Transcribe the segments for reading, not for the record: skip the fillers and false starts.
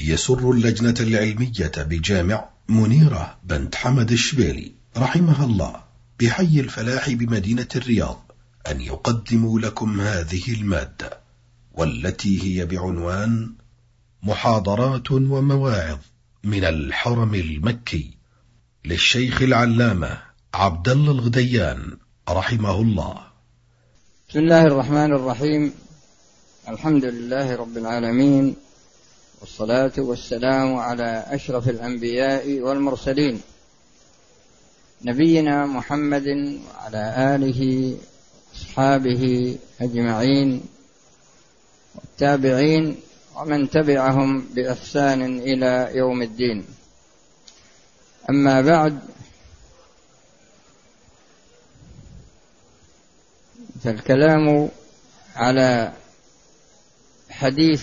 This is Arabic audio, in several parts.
يسر اللجنة العلمية بجامع منيرة بنت حمد الشبيلي رحمها الله بحي الفلاح بمدينة الرياض أن يقدموا لكم هذه المادة، والتي هي بعنوان محاضرات ومواعظ من الحرم المكي للشيخ العلامة عبد الله الغديان رحمه الله. بسم الله الرحمن الرحيم. الحمد لله رب العالمين، والصلاة والسلام على أشرف الأنبياء والمرسلين نبينا محمد وعلى آله وأصحابه أجمعين والتابعين ومن تبعهم بإحسان إلى يوم الدين. أما بعد، فالكلام على حديث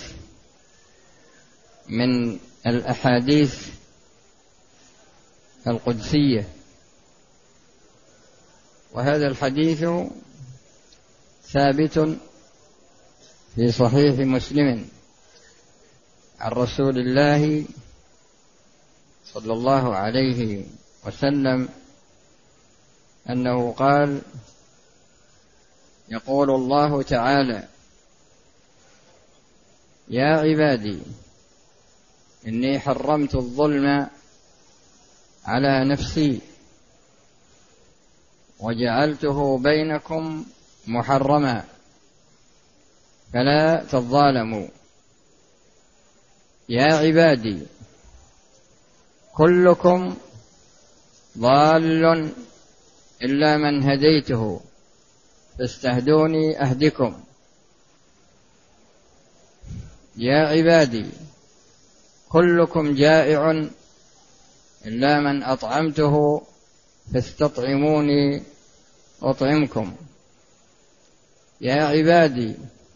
من الأحاديث القدسية، وهذا الحديث ثابت في صحيح مسلم عن رسول الله صلى الله عليه وسلم أنه قال: يقول الله تعالى: يا عبادي إني حرمت الظلم على نفسي وجعلته بينكم محرما فلا تظالموا. يا عبادي كلكم ضال إلا من هديته فاستهدوني أهدكم. يا عبادي كلكم جائع إلا من أطعمته فاستطعموني أطعمكم. يا عبادي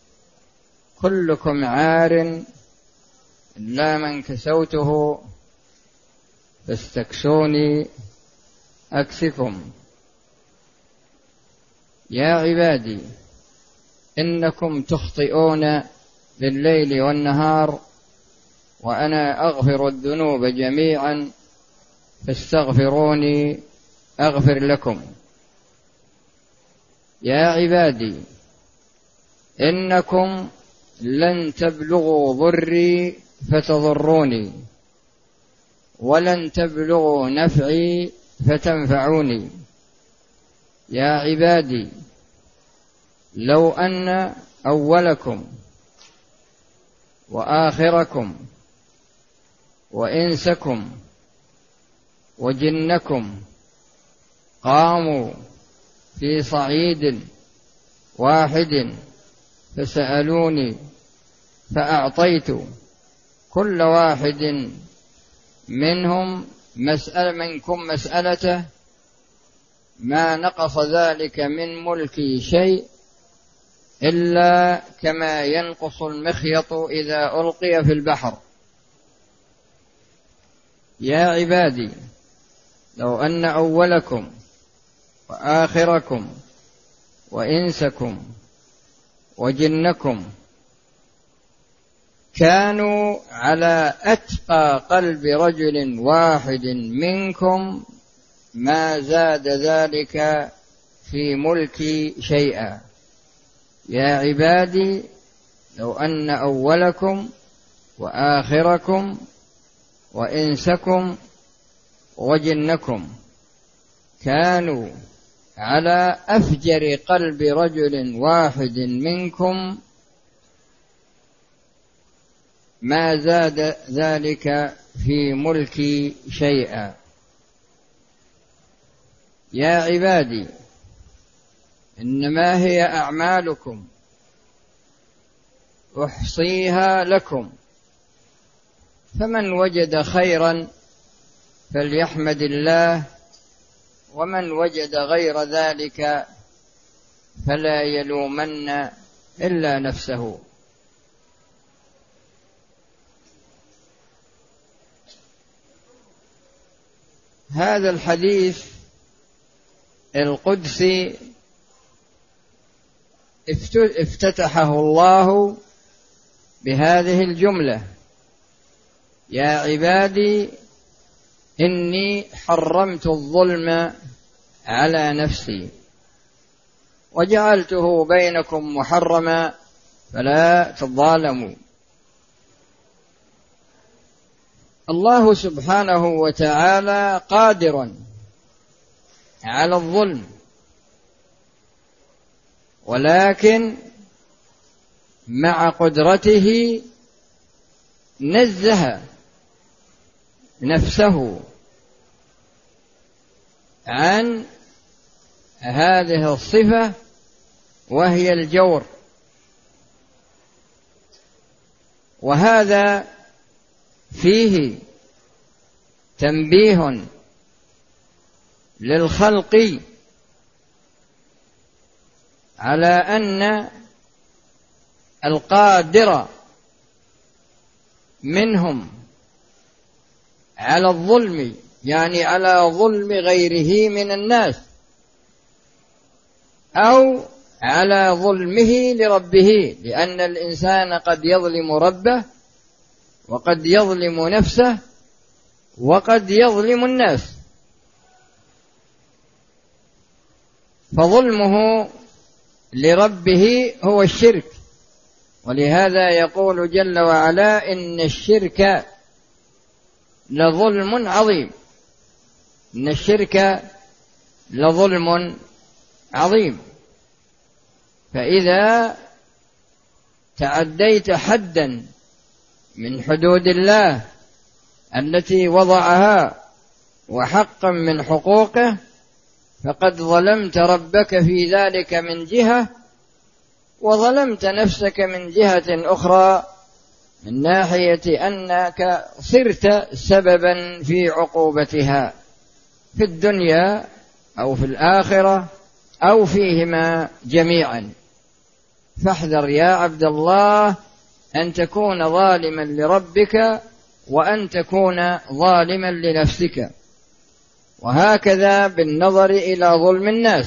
كلكم عار إلا من كسوته فاستكسوني أكسكم. يا عبادي إنكم تخطئون بالليل والنهار وأنا أغفر الذنوب جميعا فاستغفروني أغفر لكم. يا عبادي إنكم لن تبلغوا ضري فتضروني ولن تبلغوا نفعي فتنفعوني. يا عبادي لو أن أولكم وآخركم وإنسكم وجنكم قاموا في صعيد واحد فسألوني فأعطيت كل واحد منكم مسألته ما نقص ذلك من ملكي شيء إلا كما ينقص المخيط إذا ألقي في البحر. يا عبادي لو أن أولكم وآخركم وإنسكم وجنكم كانوا على أتقى قلب رجل واحد منكم ما زاد ذلك في ملكي شيئا. يا عبادي لو أن أولكم وآخركم وإنسكم وجنكم كانوا على أفجر قلب رجل واحد منكم ما زاد ذلك في ملكي شيئا. يا عبادي إنما هي أعمالكم أحصيها لكم، فمن وجد خيرا فليحمد الله، ومن وجد غير ذلك فلا يلومن إلا نفسه. هذا الحديث القدسي افتتحه الله بهذه الجملة: يا عبادي إني حرمت الظلم على نفسي وجعلته بينكم محرما فلا تظالموا. الله سبحانه وتعالى قادر على الظلم، ولكن مع قدرته نزه نفسه عن هذه الصفة وهي الجور. وهذا فيه تنبيه للخلق على أن القادر منهم على الظلم، يعني على ظلم غيره من الناس، أو على ظلمه لربه، لأن الإنسان قد يظلم ربه وقد يظلم نفسه وقد يظلم الناس، فظلمه لربه هو الشرك. ولهذا يقول جل وعلا إن الشرك لظلم عظيم، إن الشرك لظلم عظيم. فإذا تعديت حدا من حدود الله التي وضعها وحقا من حقوقه فقد ظلمت ربك في ذلك من جهة، وظلمت نفسك من جهة أخرى، من ناحية أنك صرت سببا في عقوبتها في الدنيا أو في الآخرة أو فيهما جميعا. فاحذر يا عبد الله أن تكون ظالما لربك وأن تكون ظالما لنفسك. وهكذا بالنظر إلى ظلم الناس،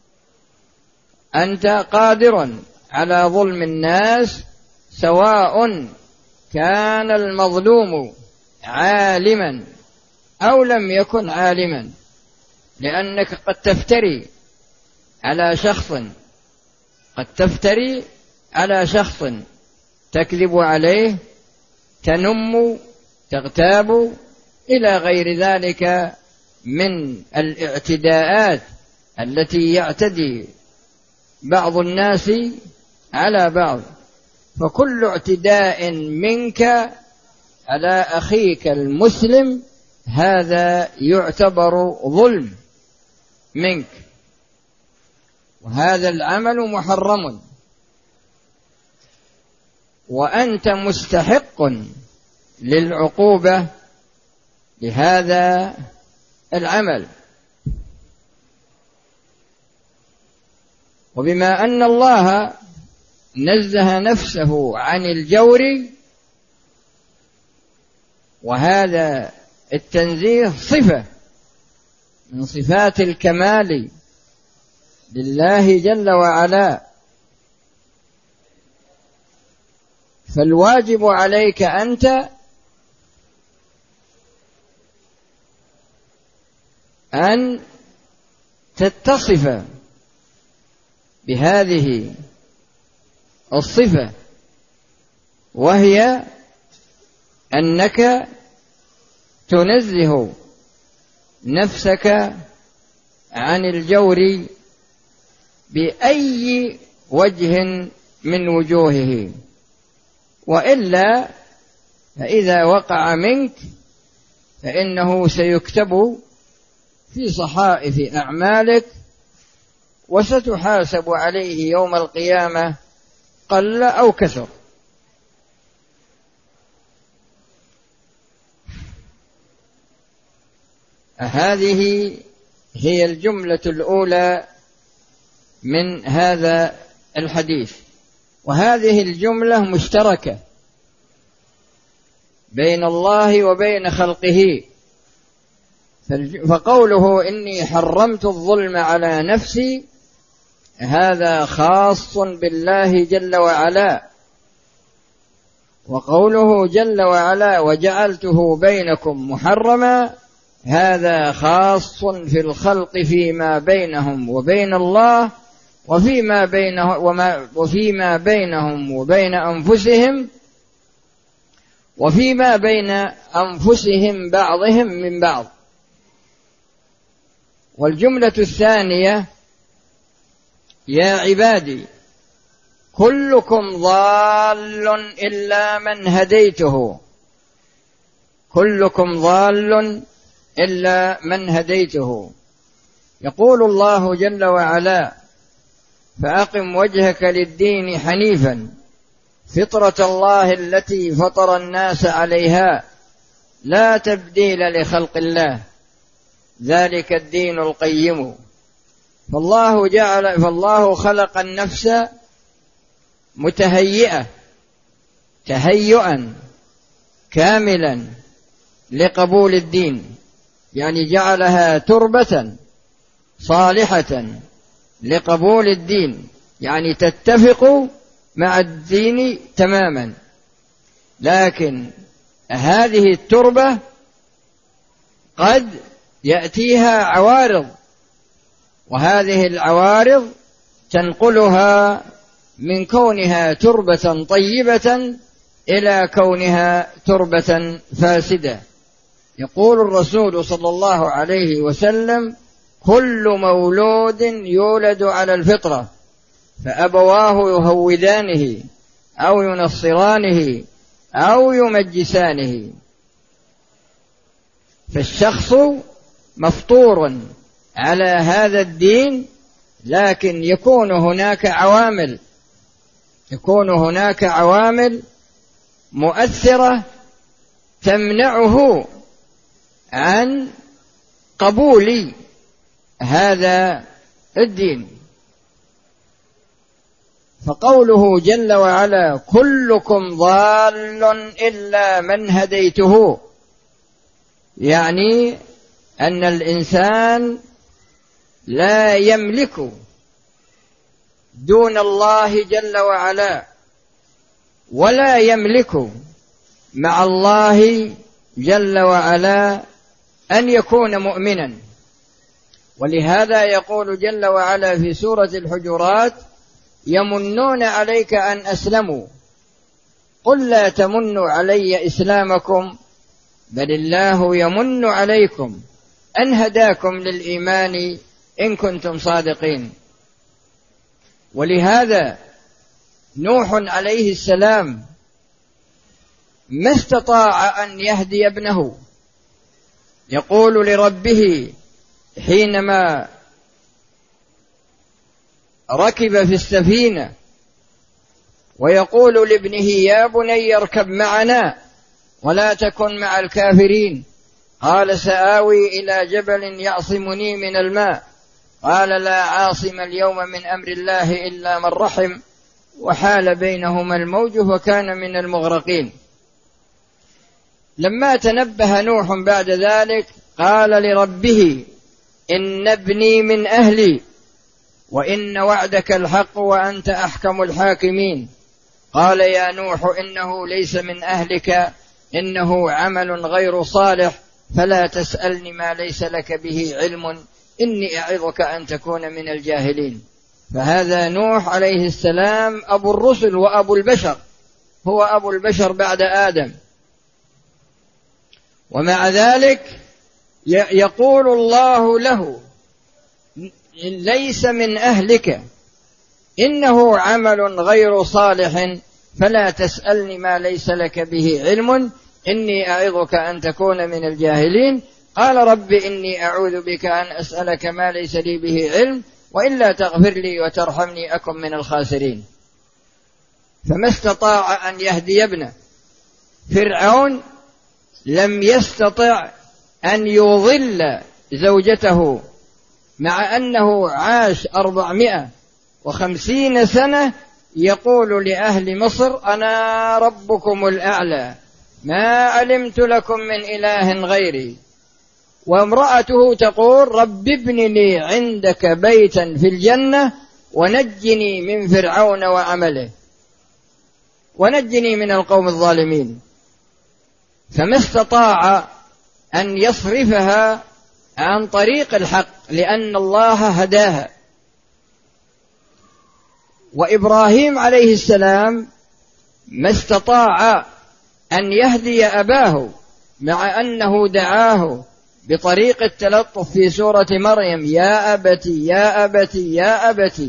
أنت قادر على ظلم الناس سواء كان المظلوم عالما أو لم يكن عالما، لأنك قد تفتري على شخص، قد تفتري على شخص، تكذب عليه، تنم، تغتاب، إلى غير ذلك من الاعتداءات التي يعتدي بعض الناس على بعض. فكل اعتداء منك على أخيك المسلم هذا يعتبر ظلم منك، وهذا العمل محرم، وأنت مستحق للعقوبة لهذا العمل. وبما أن الله نزه نفسه عن الجور، وهذا التنزيه صفة من صفات الكمال لله جل وعلا، فالواجب عليك أنت أن تتصف بهذه الصفة، وهي أنك تنزه نفسك عن الجور بأي وجه من وجوهه، وإلا فإذا وقع منك فإنه سيكتب في صحائف أعمالك وستحاسب عليه يوم القيامة قل أو كثر. هذه هي الجملة الأولى من هذا الحديث، وهذه الجملة مشتركة بين الله وبين خلقه. فقوله إني حرمت الظلم على نفسي هذا خاص بالله جل وعلا، وقوله جل وعلا وجعلته بينكم محرما، هذا خاص في الخلق فيما بينهم وبين الله، وفيما بينهم وبين أنفسهم، وفيما بين أنفسهم بعضهم من بعض. والجملة الثانية يا عبادي كلكم ضال إلا من هديته، كلكم ضال إلا من هديته. يقول الله جل وعلا فأقم وجهك للدين حنيفا فطرة الله التي فطر الناس عليها لا تبديل لخلق الله ذلك الدين القيم. فالله خلق النفس متهيئة تهيئا كاملا لقبول الدين، يعني جعلها تربة صالحة لقبول الدين، يعني تتفق مع الدين تماما. لكن هذه التربة قد يأتيها عوارض، وهذه العوارض تنقلها من كونها تربة طيبة إلى كونها تربة فاسدة. يقول الرسول صلى الله عليه وسلم كل مولود يولد على الفطرة فأبواه يهودانه أو ينصرانه أو يمجسانه. فالشخص مفطور على هذا الدين، لكن يكون هناك عوامل مؤثرة تمنعه عن قبول هذا الدين. فقوله جل وعلا كلكم ضال إلا من هديته، يعني أن الإنسان لا يملك دون الله جل وعلا، ولا يملك مع الله جل وعلا أن يكون مؤمنا. ولهذا يقول جل وعلا في سورة الحجرات يمنون عليك أن أسلموا قل لا تمنوا علي إسلامكم بل الله يمن عليكم أن هداكم للإيمان إن كنتم صادقين. ولهذا نوح عليه السلام ما استطاع أن يهدي ابنه، يقول لربه حينما ركب في السفينة ويقول لابنه يا بني اركب معنا ولا تكن مع الكافرين، قال سآوي إلى جبل يعصمني من الماء، قال لا عاصم اليوم من أمر الله إلا من رحم، وحال بينهما الموج وكان من المغرقين. لما تنبه نوح بعد ذلك قال لربه إن ابني من أهلي وإن وعدك الحق وأنت أحكم الحاكمين. قال يا نوح إنه ليس من أهلك إنه عمل غير صالح فلا تسألني ما ليس لك به علم إني أعظك أن تكون من الجاهلين. فهذا نوح عليه السلام أبو الرسل وأبو البشر، هو أبو البشر بعد آدم. ومع ذلك يقول الله له ليس من أهلك إنه عمل غير صالح فلا تسألني ما ليس لك به علم إني أعظك أن تكون من الجاهلين. قال رب إني أعوذ بك أن أسألك ما ليس لي به علم وإلا تغفر لي وترحمني أكن من الخاسرين. فما استطاع أن يهدي ابنه. فرعون لم يستطع أن يضل زوجته مع أنه عاش 450 سنة يقول لأهل مصر أنا ربكم الأعلى ما علمت لكم من إله غيري، وامرأته تقول رب ابن لي عندك بيتا في الجنة ونجني من فرعون وعمله. ونجني من القوم الظالمين. فما استطاع أن يصرفها عن طريق الحق لأن الله هداها. وإبراهيم عليه السلام ما استطاع أن يهدي أباه مع أنه دعاه بطريق التلطف في سورة مريم: يا أبتي يا أبتي يا أبتي.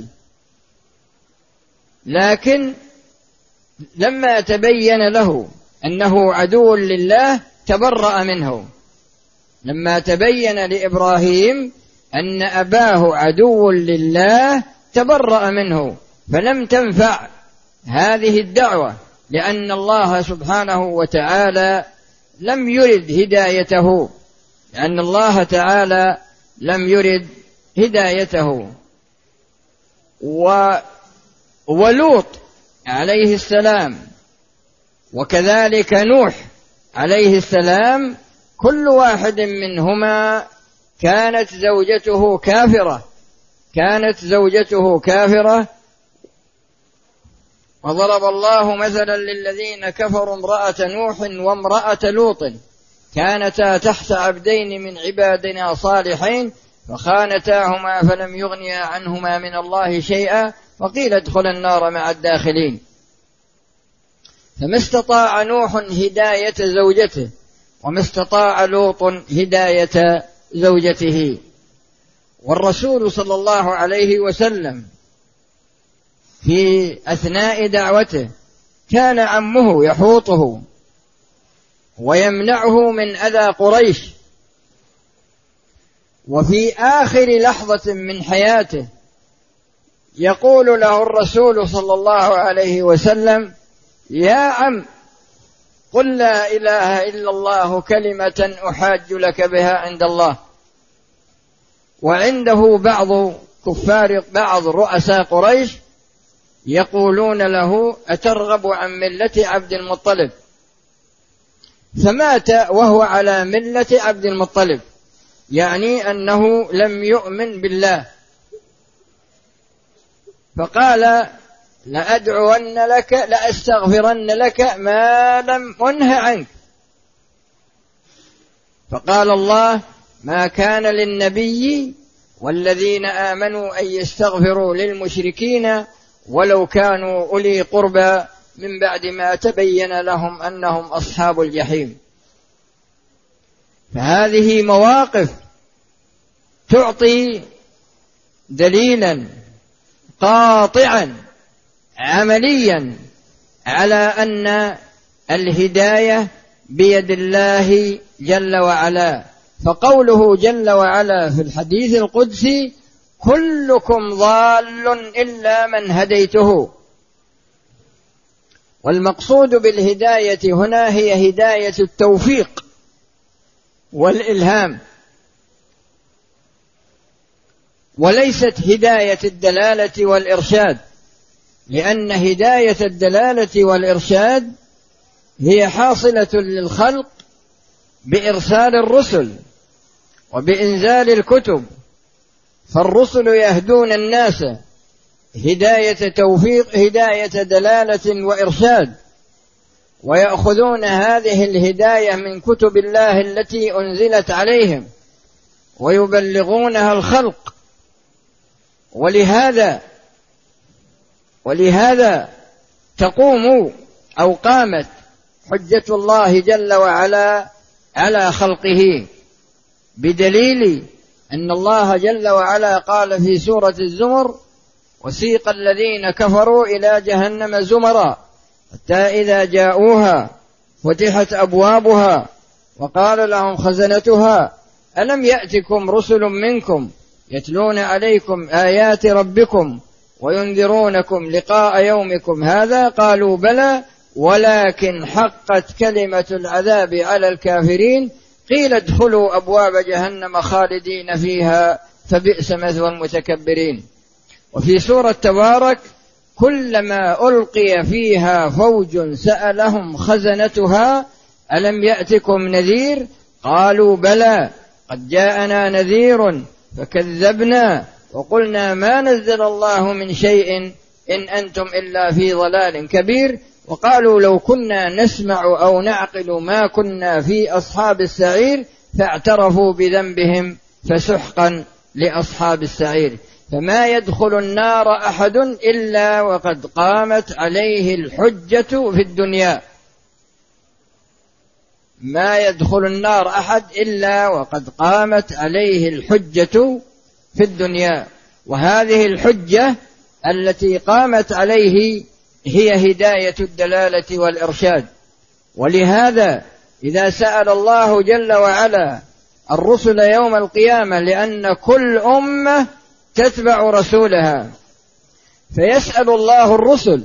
لكن لما تبين له أنه عدو لله تبرأ منه. لما تبين لإبراهيم أن أباه عدو لله تبرأ منه، فلم تنفع هذه الدعوة لأن الله سبحانه وتعالى لم يرد هدايته، لأن الله تعالى لم يرد هدايته. ولوط عليه السلام وكذلك نوح عليه السلام كل واحد منهما كانت زوجته كافرة. وضرب الله مثلا للذين كفروا امرأة نوح وامرأة لوط كانتا تحت عبدين من عبادنا صالحين فخانتاهما فلم يغنيا عنهما من الله شيئا وقيل ادخلا النار مع الداخلين. فما استطاع نوح هداية زوجته وما استطاع لوط هداية زوجته. والرسول صلى الله عليه وسلم في أثناء دعوته كان عمه يحوطه ويمنعه من أذى قريش، وفي آخر لحظة من حياته يقول له الرسول صلى الله عليه وسلم: يا عم قل لا إله إلا الله كلمة أحاج لك بها عند الله. وعنده بعض رؤساء قريش يقولون له: أترغب عن ملة عبد المطلب؟ فمات وهو على ملة عبد المطلب، يعني أنه لم يؤمن بالله. فقال: لأدعون لك لأستغفرن لك ما لم أنه عنك. فقال الله: ما كان للنبي والذين آمنوا أن يستغفروا للمشركين ولو كانوا أولي قربى من بعد ما تبين لهم أنهم أصحاب الجحيم. فهذه مواقف تعطي دليلا قاطعا عمليا على أن الهداية بيد الله جل وعلا. فقوله جل وعلا في الحديث القدسي: كلكم ضال إلا من هديته. والمقصود بالهداية هنا هي هداية التوفيق والإلهام، وليست هداية الدلالة والإرشاد، لأن هداية الدلالة والإرشاد هي حاصلة للخلق بإرسال الرسل وبإنزال الكتب. فالرسل يهدون الناس هداية توفيق، هداية دلالة وإرشاد، ويأخذون هذه الهداية من كتب الله التي أنزلت عليهم ويبلغونها الخلق. ولهذا تقوم أو قامت حجة الله جل وعلا على خلقه، بدليل أن الله جل وعلا قال في سورة الزمر: وسيق الذين كفروا إلى جهنم زمرا حتى إذا جاءوها فتحت أبوابها وقال لهم خزنتها ألم يأتكم رسل منكم يتلون عليكم آيات ربكم وينذرونكم لقاء يومكم هذا قالوا بلى ولكن حقت كلمة العذاب على الكافرين قيل ادخلوا أبواب جهنم خالدين فيها فبئس مثوى المتكبرين. وفي سورة تبارك: كلما ألقي فيها فوج سألهم خزنتها ألم يأتكم نذير قالوا بلى قد جاءنا نذير فكذبنا وقلنا ما نزل الله من شيء إن أنتم إلا في ضلال كبير وقالوا لو كنا نسمع أو نعقل ما كنا في أصحاب السعير، فاعترفوا بذنبهم فسحقا لأصحاب السعير. فما يدخل النار أحد إلا وقد قامت عليه الحجة في الدنيا. ما يدخل النار أحد إلا وقد قامت عليه الحجة في الدنيا، وهذه الحجة التي قامت عليه هي هداية الدلالة والإرشاد. ولهذا إذا سأل الله جل وعلا الرسل يوم القيامة، لأن كل أمة تتبع رسولها، فيسأل الله الرسل: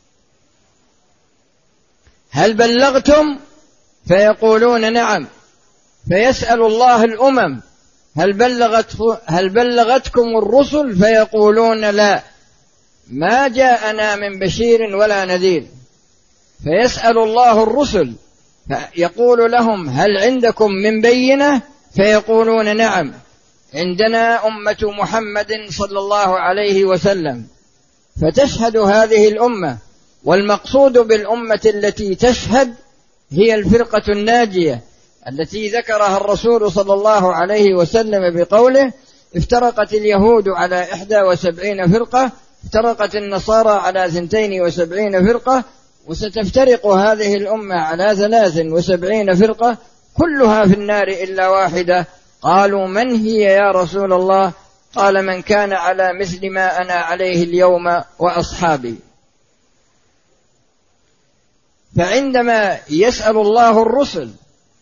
هل بلغتم؟ فيقولون نعم. فيسأل الله الأمم: هل بلغتكم الرسل؟ فيقولون لا، ما جاءنا من بشير ولا نذير. فيسأل الله الرسل فيقول لهم: هل عندكم من بينة؟ فيقولون نعم، عندنا أمة محمد صلى الله عليه وسلم. فتشهد هذه الأمة، والمقصود بالأمة التي تشهد هي الفرقة الناجية التي ذكرها الرسول صلى الله عليه وسلم بقوله: افترقت اليهود على 71 فرقة، افترقت النصارى على 72 فرقة، وستفترق هذه الأمة على 73 فرقة، كلها في النار إلا واحدة. قالوا: من هي يا رسول الله؟ قال: من كان على مثل ما أنا عليه اليوم وأصحابي. فعندما يسأل الله الرسل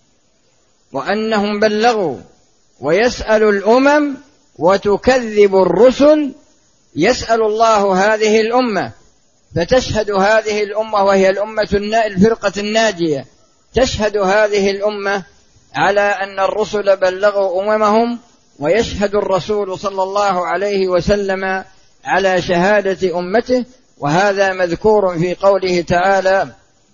وأنهم بلغوا، ويسأل الأمم وتكذب الرسل، يسأل الله هذه الأمة، فتشهد هذه الأمة وهي الفرقة الناجية، تشهد هذه الأمة على أن الرسل بلغوا أممهم، ويشهد الرسول صلى الله عليه وسلم على شهادة أمته. وهذا مذكور في قوله تعالى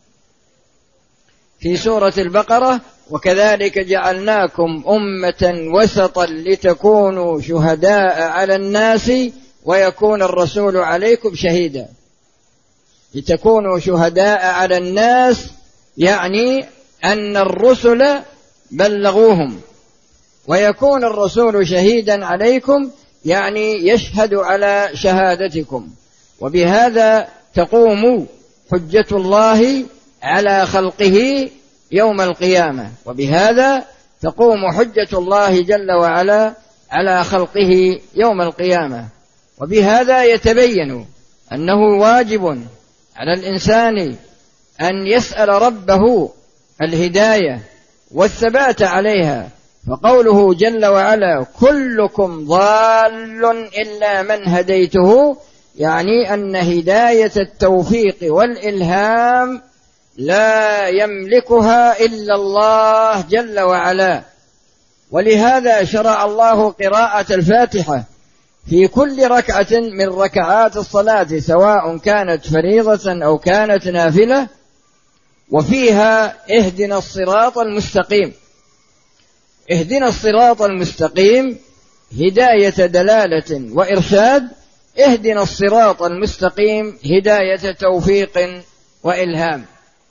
في سورة البقرة: وكذلك جعلناكم أمة وسطا لتكونوا شهداء على الناس ويكون الرسول عليكم شهيدا. لتكونوا شهداء على الناس يعني أن الرسل بلغوهم، ويكون الرسول شهيدا عليكم يعني يشهد على شهادتكم. وبهذا تقوم حجة الله على خلقه يوم القيامة، وبهذا تقوم حجة الله جل وعلا على خلقه يوم القيامة. وبهذا يتبين أنه واجب على الإنسان أن يسأل ربه الهداية والثبات عليها. فقوله جل وعلا: كلكم ضال إلا من هديته، يعني أن هداية التوفيق والإلهام لا يملكها إلا الله جل وعلا. ولهذا شرع الله قراءة الفاتحة في كل ركعة من ركعات الصلاة، سواء كانت فريضة أو كانت نافلة، وفيها اهدنا الصراط المستقيم. اهدنا الصراط المستقيم هداية دلالة وإرشاد، اهدنا الصراط المستقيم هداية توفيق وإلهام.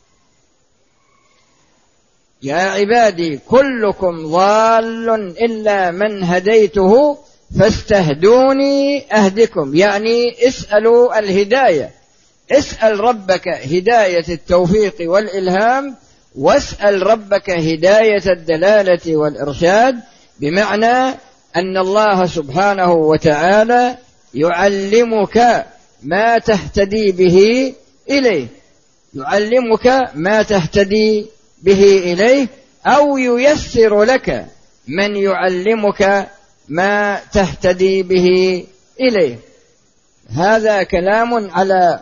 يا عبادي كلكم ضال إلا من هديته فاستهدوني أهدكم، يعني اسألوا الهداية، اسأل ربك هداية التوفيق والإلهام، واسأل ربك هداية الدلالة والإرشاد، بمعنى أن الله سبحانه وتعالى يعلمك ما تهتدي به إليه، يعلمك ما تهتدي به إليه، أو ييسر لك من يعلمك ما تهتدي به إليه. هذا كلام على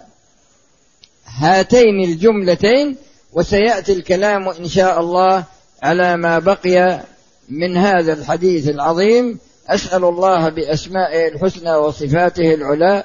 هاتين الجملتين، وسيأتي الكلام إن شاء الله على ما بقي من هذا الحديث العظيم. أسأل الله بأسمائه الحسنى وصفاته العلى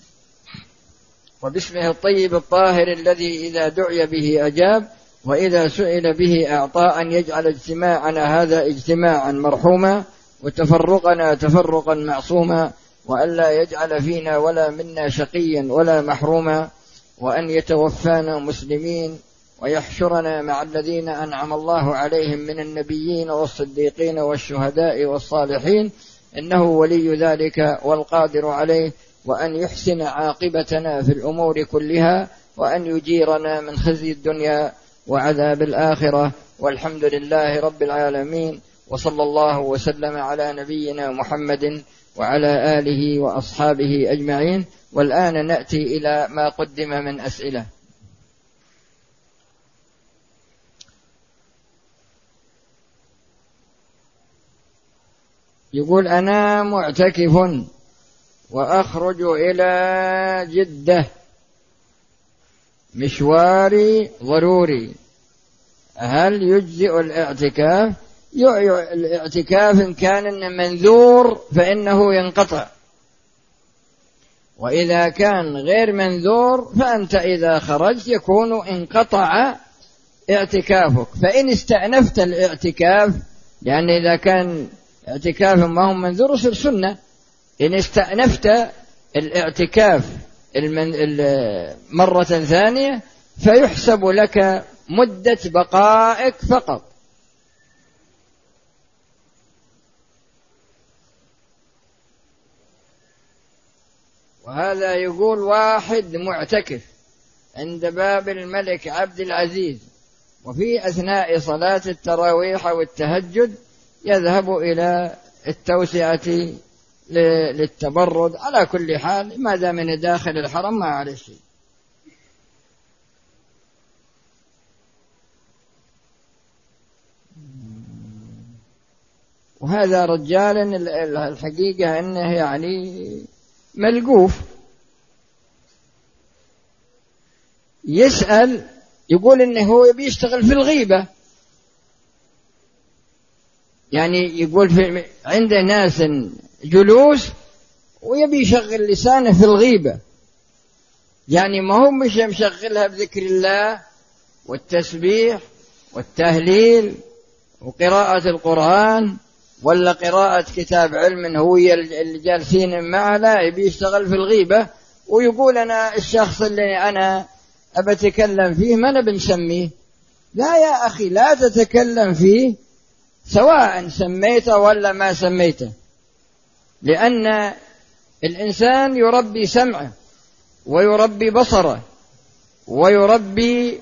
وباسمه الطيب الطاهر الذي إذا دعي به أجاب وإذا سئل به أعطى، أن يجعل اجتماعنا هذا اجتماعا مرحوما وتفرقنا تفرقا معصوما، وألا يجعل فينا ولا منا شقيا ولا محروما، وأن يتوفانا مسلمين ويحشرنا مع الذين أنعم الله عليهم من النبيين والصديقين والشهداء والصالحين، إنه ولي ذلك والقادر عليه، وأن يحسن عاقبتنا في الأمور كلها، وأن يجيرنا من خزي الدنيا وعذاب الآخرة. والحمد لله رب العالمين، وصلى الله وسلم على نبينا محمد وعلى آله وأصحابه أجمعين. والآن نأتي إلى ما قدم من أسئلة. يقول: أنا معتكف وأخرج إلى جدة، مشواري ضروري، هل يجزئ الاعتكاف؟ الاعتكاف إن كان منذور فإنه ينقطع، وإذا كان غير منذور فأنت إذا خرجت يكون انقطع اعتكافك. فإن استأنفت الاعتكاف، يعني إذا كان اعتكاف ما هو منذور يصير سنة، إن استأنفت الاعتكاف مرة ثانية فيحسب لك مدة بقائك فقط. وهذا يقول: واحد معتكف عند باب الملك عبد العزيز، وفي أثناء صلاة التراويح والتهجد يذهب إلى التوسعة للتبرد. على كل حال ما دام من داخل الحرم ما عليه شيء. وهذا رجال الحقيقة أنه يعني ملقوف، يسأل يقول إنه هو بيشتغل في الغيبة، يعني يقول عند ناس جلوس ويبي يشغل لسانه في الغيبة، يعني ما هو مش مشغلها بذكر الله والتسبيح والتهليل وقراءة القرآن ولا قراءة كتاب علم هو اللي جالسين معه، لا، يبي يشتغل في الغيبة. ويقول: أنا الشخص اللي أنا أبتكلم فيه ما أنا بنسميه. لا يا أخي، لا تتكلم فيه سواء سميته ولا ما سميته، لأن الإنسان يربي سمعه ويربي بصره ويربي،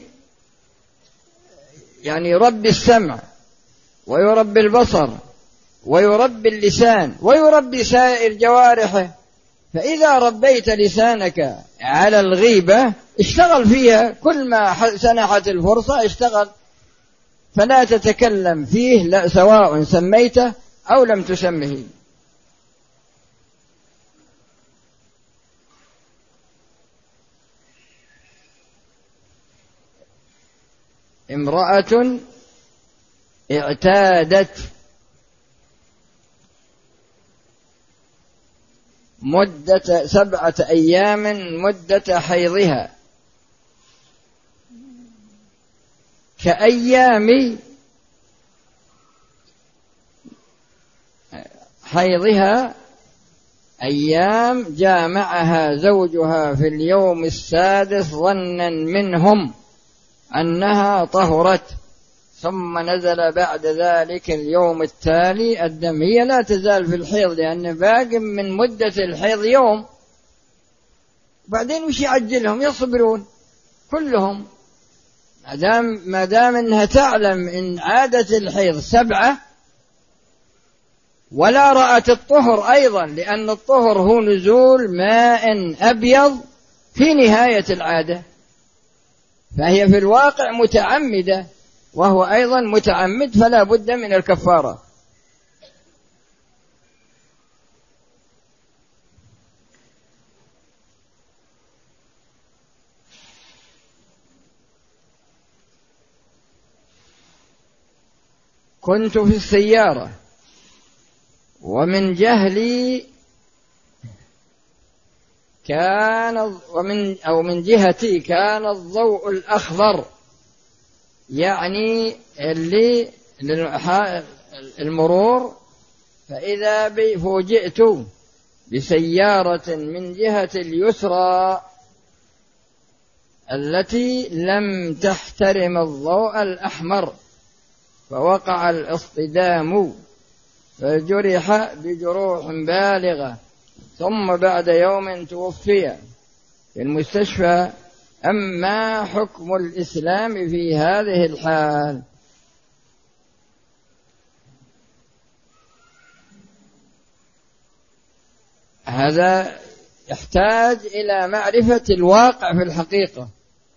يعني يربي السمع ويربي البصر ويربي اللسان ويربي سائر جوارحه. فإذا ربيت لسانك على الغيبة اشتغل فيها، كل ما سنحت الفرصة اشتغل، فلا تتكلم فيه لا سواء سميته أو لم تسمه. امرأة اعتادت مدة 7 أيام مدة حيضها كأيام حيضها، أيام جامعها زوجها في اليوم 6 ظنا منهم أنها طهرت، ثم نزل بعد ذلك اليوم التالي الدم. هي لا تزال في الحيض لأن باقي من مدة الحيض يوم، بعدين وش يعجلهم؟ يصبرون كلهم ما دام أنها تعلم إن عادة الحيض 7 ولا رأت الطهر أيضا، لأن الطهر هو نزول ماء أبيض في نهاية العادة، فهي في الواقع متعمدة وهو أيضا متعمد، فلا بد من الكفارة. كنت في السيارة ومن جهلي من جهتي كان الضوء الأخضر، يعني اللي المرور، فإذا فوجئت بسيارة من جهة اليسرى التي لم تحترم الضوء الأحمر فوقع الاصطدام فجرح بجروح بالغة ثم بعد يوم توفي في المستشفى. أما حكم الإسلام في هذه الحال؟ هذا يحتاج إلى معرفة الواقع في الحقيقة،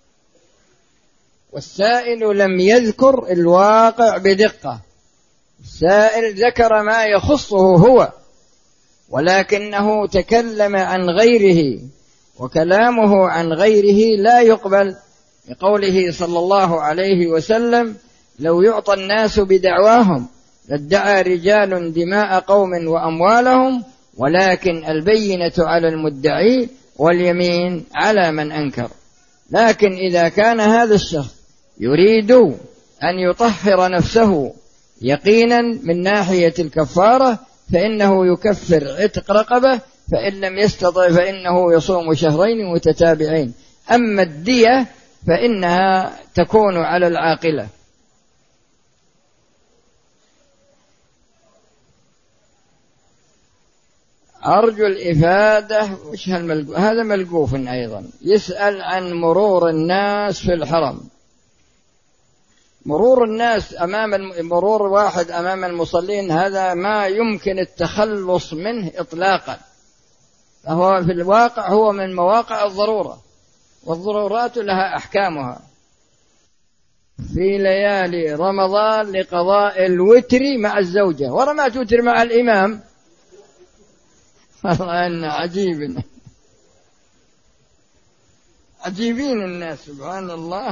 والسائل لم يذكر الواقع بدقة. السائل ذكر ما يخصه هو، ولكنه تكلم عن غيره، وكلامه عن غيره لا يقبل، لقوله صلى الله عليه وسلم: لو يعطى الناس بدعواهم لادعى رجال دماء قوم وأموالهم، ولكن البينة على المدعي واليمين على من أنكر. لكن إذا كان هذا الشخص يريد أن يطهر نفسه يقينا من ناحية الكفارة فإنه يكفر عتق رقبة، فإن لم يستطع فإنه يصوم شهرين متتابعين. أما الدية فإنها تكون على العاقلة. أرجو الإفادة. وش هذا ملقوف أيضا يسأل عن مرور الناس في الحرم. مرور الناس مرور واحد أمام المصلين هذا ما يمكن التخلص منه إطلاقا، فهو في الواقع هو من مواقع الضرورة، والضرورات لها أحكامها. في ليالي رمضان لقضاء الوتر مع الزوجة، ورا ما توتر مع الإمام. والله إن عجيبين الناس سبحان الله.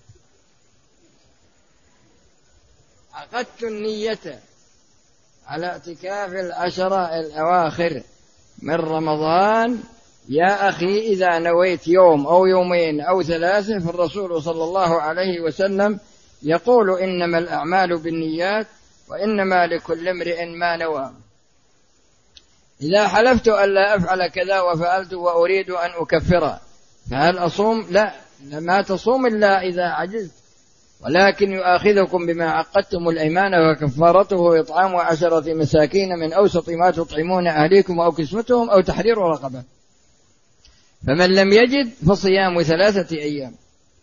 عقدت النية على اعتكاف العشرة الأواخر من رمضان يا أخي. إذا نويت يوم أو يومين أو ثلاثة فالرسول صلى الله عليه وسلم يقول: إنما الأعمال بالنيات وإنما لكل امرئ ما نوى. إذا حلفت ألا أفعل كذا وفعلت وأريد أن أكفر فهل أصوم؟ لا، ما تصوم إلا إذا عجزت، ولكن يؤاخذكم بما عقدتم الأيمان وكفارته إطعام 10 مساكين من أوسط ما تطعمون أهليكم أو كسوتهم أو تحرير رقبة، فمن لم يجد فصيام 3 أيام.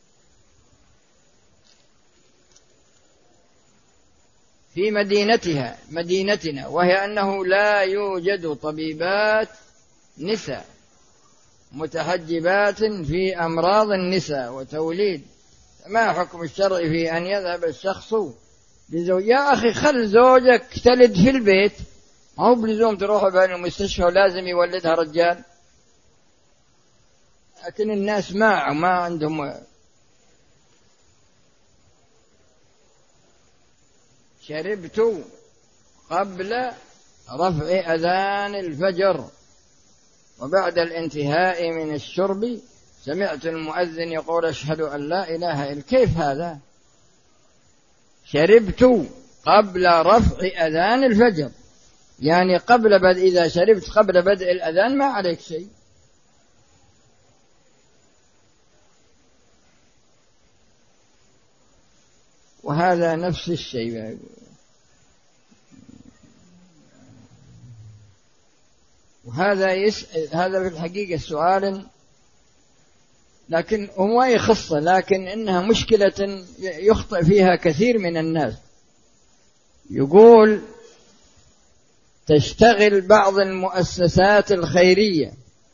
في مدينتنا، وهي أنه لا يوجد طبيبات نساء متحجبات في أمراض النساء وتوليد. ما حكم الشرع في أن يذهب الشخص لزوج؟ يا أخي خل زوجك تلد في البيت، ما هو بلزوم تروح بين المستشفى ولازم يولدها رجال. لكن الناس ما عندهم. شربت قبل رفع أذان الفجر، وبعد الانتهاء من الشرب سمعت المؤذن يقول: أشهد أن لا إله إلا. كيف هذا؟ شربت قبل رفع أذان الفجر، يعني إذا شربت قبل بدء الأذان ما عليك شيء. وهذا نفس الشيء. وهذا هذا في الحقيقة سؤال، لكن هو يخصه، لكن إنها مشكلة يخطئ فيها كثير من الناس. يقول: تشتغل بعض المؤسسات الخيرية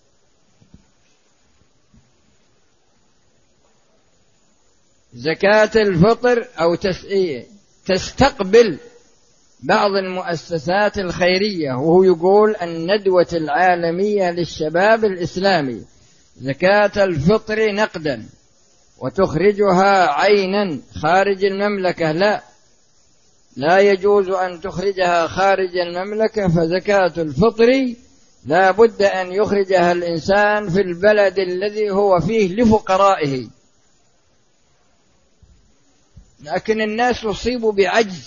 زكاة الفطر أو تستقبل بعض المؤسسات الخيرية، وهو يقول: الندوة العالمية للشباب الإسلامي زكاة الفطر نقدا وتخرجها عينا خارج المملكة. لا يجوز أن تخرجها خارج المملكة، فزكاة الفطر لا بد أن يخرجها الإنسان في البلد الذي هو فيه لفقرائه. لكن الناس يصيبوا بعجز،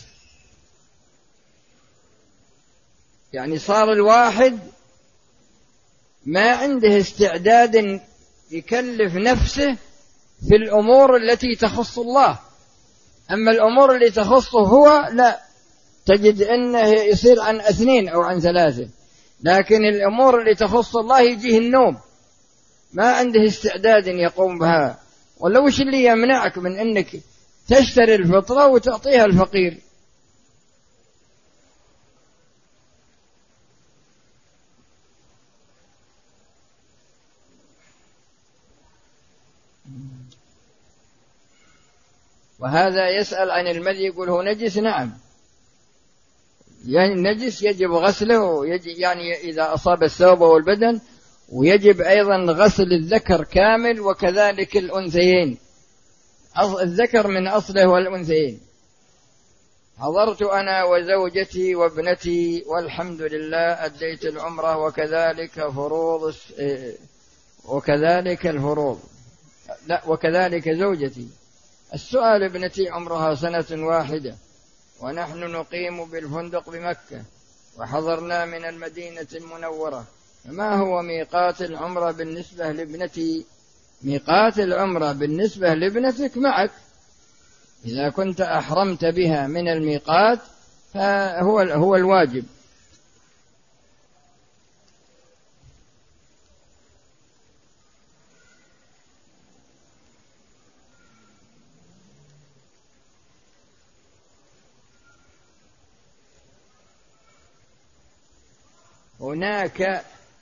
يعني صار الواحد ما عنده استعداد يكلف نفسه في الأمور التي تخص الله، أما الأمور اللي تخصه هو لا، تجد أنه يصير عن 2 أو عن 3. لكن الأمور اللي تخص الله يجيه النوم، ما عنده استعداد يقوم بها. ولا وش اللي يمنعك من أنك تشتري الفطرة وتعطيها الفقير؟ وهذا يسأل عن المذي يقول هو نجس. نعم، يعني النجس يجب غسله، يعني إذا أصاب الثوب والبدن، ويجب أيضا غسل الذكر كامل وكذلك الأنثيين. الذكر من أصله والأنثيين. حضرت أنا وزوجتي وابنتي والحمد لله أديت العمرة وكذلك زوجتي. السؤال: ابنتي عمرها 1 سنة ونحن نقيم بالفندق بمكة وحضرنا من المدينة المنورة، فما هو ميقات العمرة بالنسبة لابنتي؟ ميقات العمرة بالنسبة لابنتك معك، إذا كنت أحرمت بها من الميقات فهو الواجب. هناك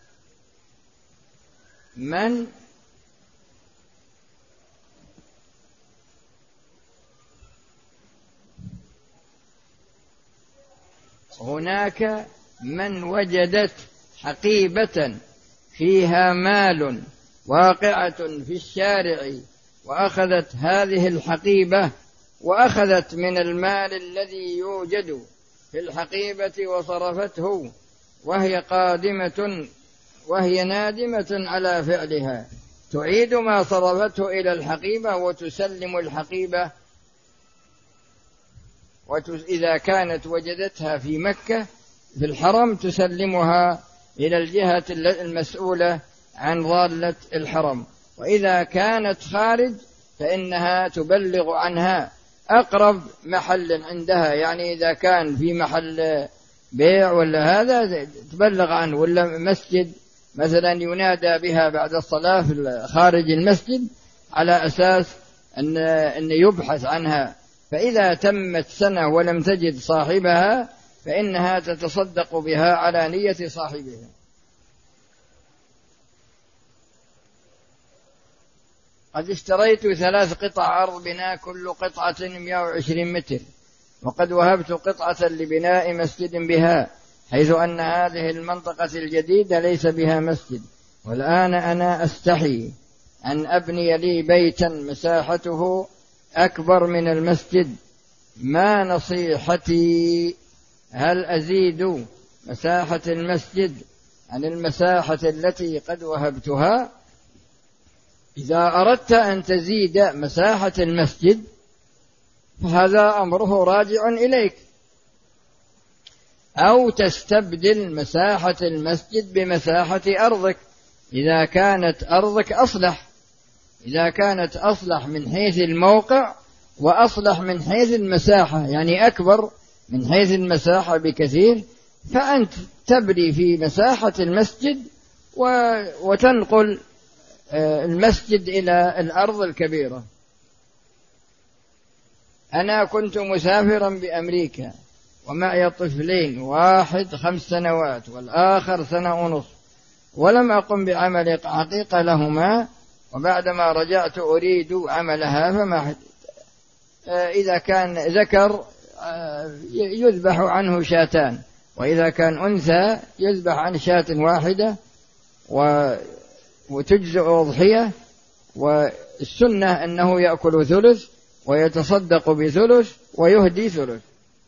من وجدت حقيبة فيها مال واقعة في الشارع، وأخذت هذه الحقيبة وأخذت من المال الذي يوجد في الحقيبة وصرفته، وهي نادمة على فعلها، تعيد ما صرفته إلى الحقيبة وتسلم الحقيبة. إذا كانت وجدتها في مكة في الحرم تسلمها إلى الجهة المسؤولة عن ضالة الحرم، وإذا كانت خارج فإنها تبلغ عنها أقرب محل عندها، يعني إذا كان في محل بيع ولا هذا تبلغ عنه، ولا مسجد مثلا ينادى بها بعد الصلاة في خارج المسجد على أساس أن يبحث عنها. فإذا تمت 1 سنة ولم تجد صاحبها فإنها تتصدق بها على نية صاحبها. قد اشتريت 3 قطع أرض بناء، كل قطعة 120 متر، وقد وهبت قطعة لبناء مسجد بها، حيث أن هذه المنطقة الجديدة ليس بها مسجد، والآن أنا أستحي أن أبني لي بيتا مساحته أكبر من المسجد. ما نصيحتي؟ هل أزيد مساحة المسجد عن المساحة التي قد وهبتها؟ إذا أردت أن تزيد مساحة المسجد فهذا أمره راجع إليك، أو تستبدل مساحة المسجد بمساحة أرضك إذا كانت أرضك أصلح. إذا كانت أصلح من حيث الموقع وأصلح من حيث المساحة، يعني أكبر من حيث المساحة بكثير، فأنت تبني في مساحة المسجد وتنقل المسجد إلى الأرض الكبيرة. أنا كنت مسافرا بأمريكا ومعي طفلين، واحد 5 سنوات والآخر 1.5 سنة، ولم أقم بعمل حقيقة لهما، وبعدما رجعت أريد عملها فما إذا كان ذكر يذبح عنه 2، وإذا كان أنثى يذبح عن 1 وتجزئ أضحية، والسنة أنه يأكل 1/3 ويتصدق ب1/3 ويهدي 1/3.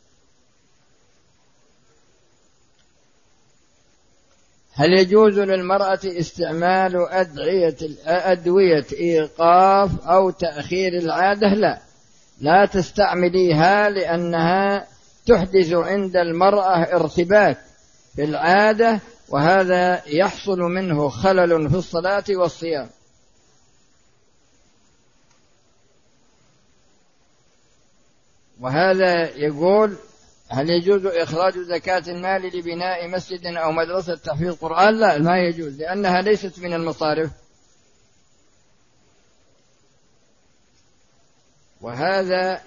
هل يجوز للمرأة استعمال أدوية إيقاف أو تأخير العادة؟ لا تستعمليها، لأنها تحدث عند المرأة ارتباك في العادة، وهذا يحصل منه خلل في الصلاة والصيام. وهذا يقول: هل يجوز إخراج زكاة المال لبناء مسجد أو مدرسة تحفيظ قرآن؟ لا، ما يجوز، لأنها ليست من المصارف. وهذا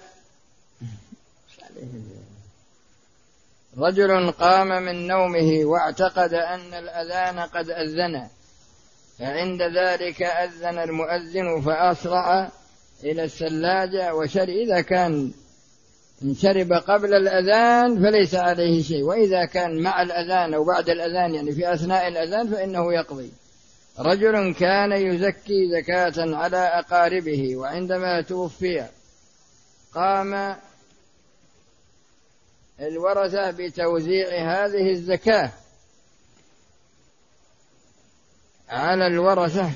رجل قام من نومه واعتقد أن الأذان قد أذن، فعند ذلك أذن المؤذن فأسرع إلى الثلاجة وشرب. إذا كان إن شرب قبل الأذان فليس عليه شيء، وإذا كان مع الأذان أو بعد الأذان يعني في أثناء الأذان فإنه يقضي. رجل كان يزكي زكاة على أقاربه، وعندما توفي قام الورثة بتوزيع هذه الزكاة على الورثة،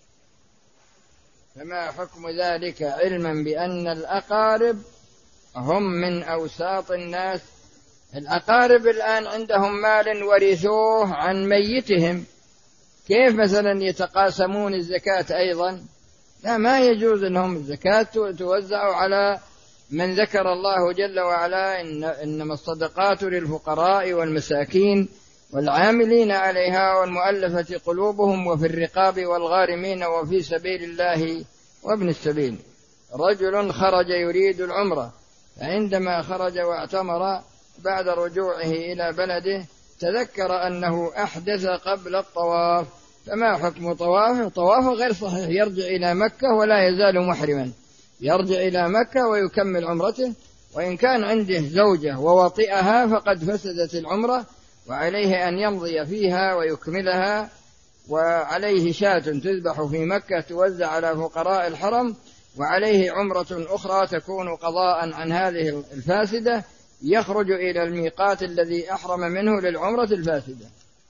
فما حكم ذلك، علما بأن الأقارب هم من أوساط الناس؟ الأقارب الآن عندهم مال ورثوه عن ميتهم، كيف مثلا يتقاسمون الزكاة أيضا؟ لا، ما يجوز لهم الزكاة توزع على من ذكر الله جل وعلا: إنما الصدقات للفقراء والمساكين والعاملين عليها والمؤلفة قلوبهم وفي الرقاب والغارمين وفي سبيل الله وابن السبيل. رجل خرج يريد العمرة، فعندما خرج واعتمر بعد رجوعه إلى بلده تذكر أنه أحدث قبل الطواف، فما حكم طوافه؟ طوافه غير صحيح، يرجع إلى مكة ولا يزال محرما، يرجع إلى مكة ويكمل عمرته. وإن كان عنده زوجة ووطئها فقد فسدت العمرة، وعليه أن يمضي فيها ويكملها، وعليه شاة تذبح في مكة توزع على فقراء الحرم، وعليه عمرة أخرى تكون قضاء عن هذه الفاسدة، يخرج إلى الميقات الذي أحرم منه للعمرة الفاسدة.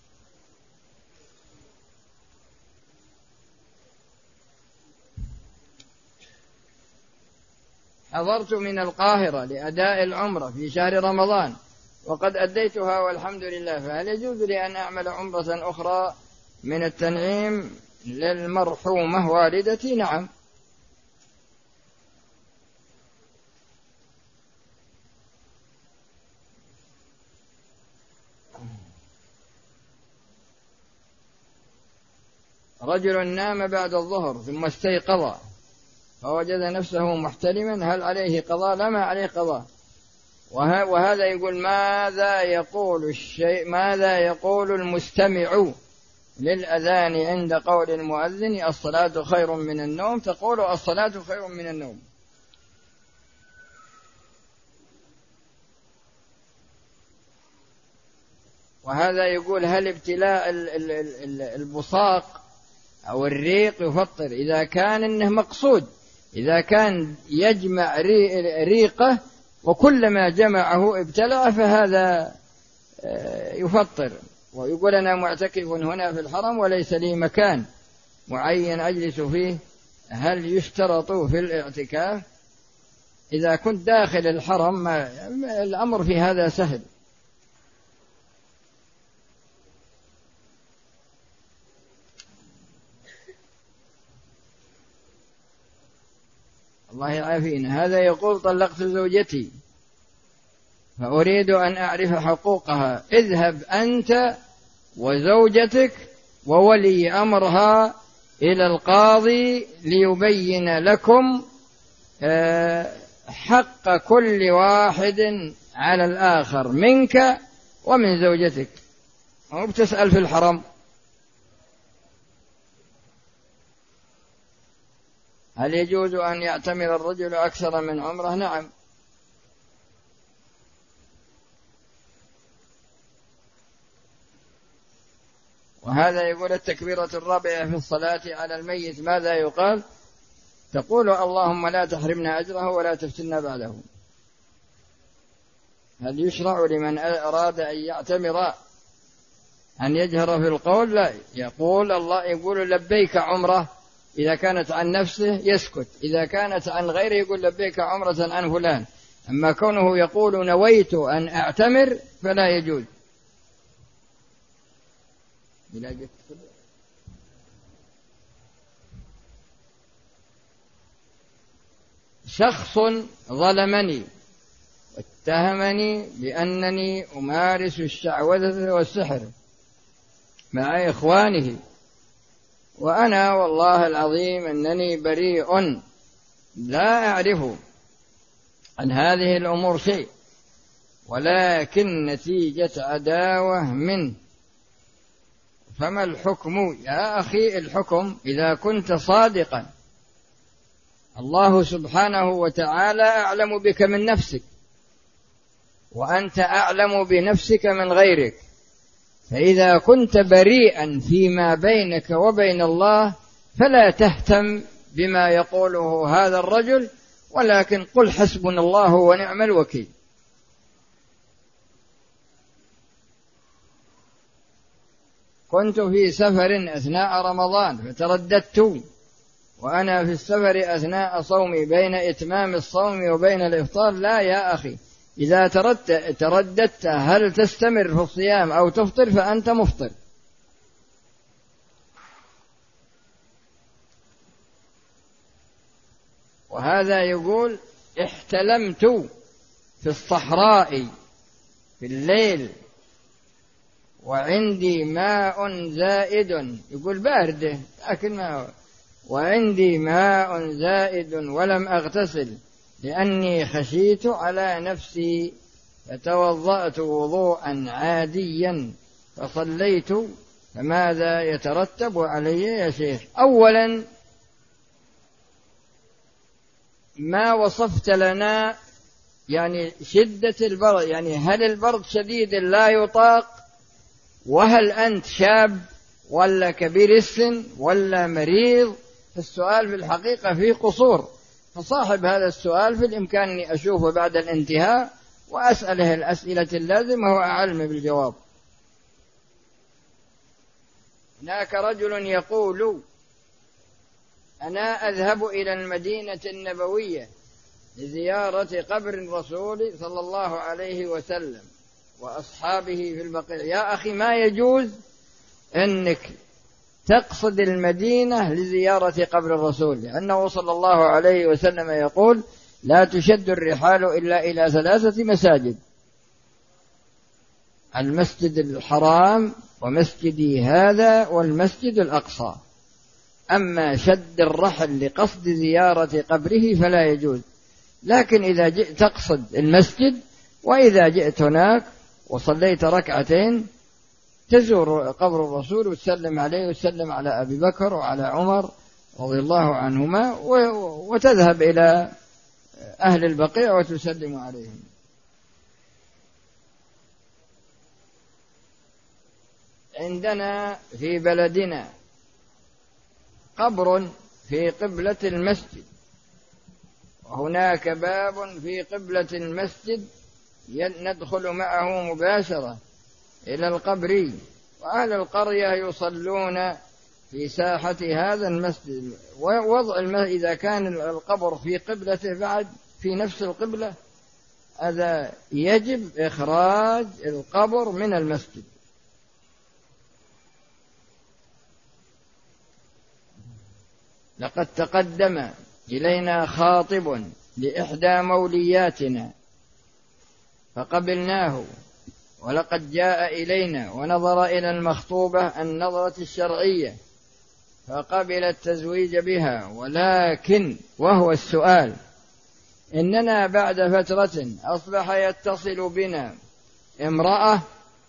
حضرت من القاهرة لأداء العمرة في شهر رمضان وقد أديتها والحمد لله، فهل يجوز لي أن أعمل عمرة أخرى من التنعيم للمرحومة والدتي؟ نعم. رجل نام بعد الظهر ثم استيقظ فوجد نفسه محتلما، هل عليه قضاء؟ لا، ما عليه قضاء. وهذا يقول: ماذا يقول المستمع للأذان عند قول المؤذن الصلاة خير من النوم؟ تقول: الصلاة خير من النوم. وهذا يقول: هل ابتلاء البصاق أو الريق يفطر؟ إذا كان إنه مقصود، إذا كان يجمع ريقه وكلما جمعه ابتلع فهذا يفطر. ويقول: أنا معتكف هنا في الحرم وليس لي مكان معين أجلس فيه، هل يشترط في الاعتكاف؟ إذا كنت داخل الحرم الأمر في هذا سهل. الله يعافينا. هذا يقول: طلقت زوجتي فأريد أن أعرف حقوقها، اذهب أنت وزوجتك وولي أمرها إلى القاضي ليبين لكم حق كل واحد على الآخر منك ومن زوجتك، وبتسأل في الحرم. هل يجوز أن يعتمر الرجل أكثر من عمره؟ نعم. وهذا يقول: التكبيرة الرابعة في الصلاة على الميت ماذا يقال؟ تقول: اللهم لا تحرمنا أجره ولا تفتنا بعده. هل يشرع لمن أراد أن يعتمر أن يجهر في القول؟ لا، يقول لبيك عمره. إذا كانت عن نفسه يسكت، إذا كانت عن غيره يقول لبيك عمرة عن فلان. أما كونه يقول نويت أن أعتمر فلا يجوز. شخص ظلمني اتهمني بأنني أمارس الشعوذة والسحر مع إخوانه، وأنا والله العظيم أنني بريء لا أعرف عن هذه الأمور شيء، ولكن نتيجة عداوة منه. فما الحكم يا أخي؟ الحكم إذا كنت صادقا، الله سبحانه وتعالى أعلم بك من نفسك، وأنت أعلم بنفسك من غيرك، فإذا كنت بريئا فيما بينك وبين الله فلا تهتم بما يقوله هذا الرجل، ولكن قل حسبنا الله ونعم الوكيل. كنت في سفر أثناء رمضان فترددت، وأنا في السفر أثناء صومي بين إتمام الصوم وبين الإفطار. لا يا أخي، إذا ترددت هل تستمر في الصيام أو تفطر فأنت مفطر. وهذا يقول احتلمت في الصحراء في الليل وعندي ماء زائد، يقول بارده لكن ما، وعندي ماء زائد ولم أغتسل لأني خشيت على نفسي، فتوضأت وضوءا عاديا فصليت، فماذا يترتب علي يا شيخ؟ أولا ما وصفت لنا يعني شدة البرد، يعني هل البرد شديد لا يطاق؟ وهل أنت شاب ولا كبير السن ولا مريض؟ السؤال في الحقيقة فيه قصور، فصاحب هذا السؤال في الإمكان أني أشوفه بعد الانتهاء وأسأله الأسئلة اللازمة وهو أعلم بالجواب. هناك رجل يقول أنا أذهب إلى المدينة النبوية لزيارة قبر الرسول صلى الله عليه وسلم وأصحابه في البقيع. يا أخي ما يجوز أنك تقصد المدينة لزيارة قبر الرسول، لأنه صلى الله عليه وسلم يقول لا تشد الرحال إلا إلى 3 مساجد: المسجد الحرام ومسجدي هذا والمسجد الأقصى. أما شد الرحل لقصد زيارة قبره فلا يجوز، لكن إذا جئت تقصد المسجد، وإذا جئت هناك وصليت ركعتين تزور قبر الرسول وتسلم عليه وتسلم على أبي بكر وعلى عمر رضي الله عنهما، وتذهب إلى أهل البقيع وتسلم عليهم. عندنا في بلدنا قبر في قبلة المسجد، وهناك باب في قبلة المسجد ندخل معه مباشرة إلى القبر، وأهل القرية يصلون في ساحة هذا المسجد. ووضع إذا كان القبر في قبلته بعد في نفس القبلة، هذا يجب إخراج القبر من المسجد. لقد تقدم إلينا خاطب لإحدى مولياتنا فقبلناه، ولقد جاء إلينا ونظر إلى المخطوبة النظرة الشرعية فقبل التزويج بها، ولكن وهو السؤال إننا بعد فترة أصبح يتصل بنا امرأة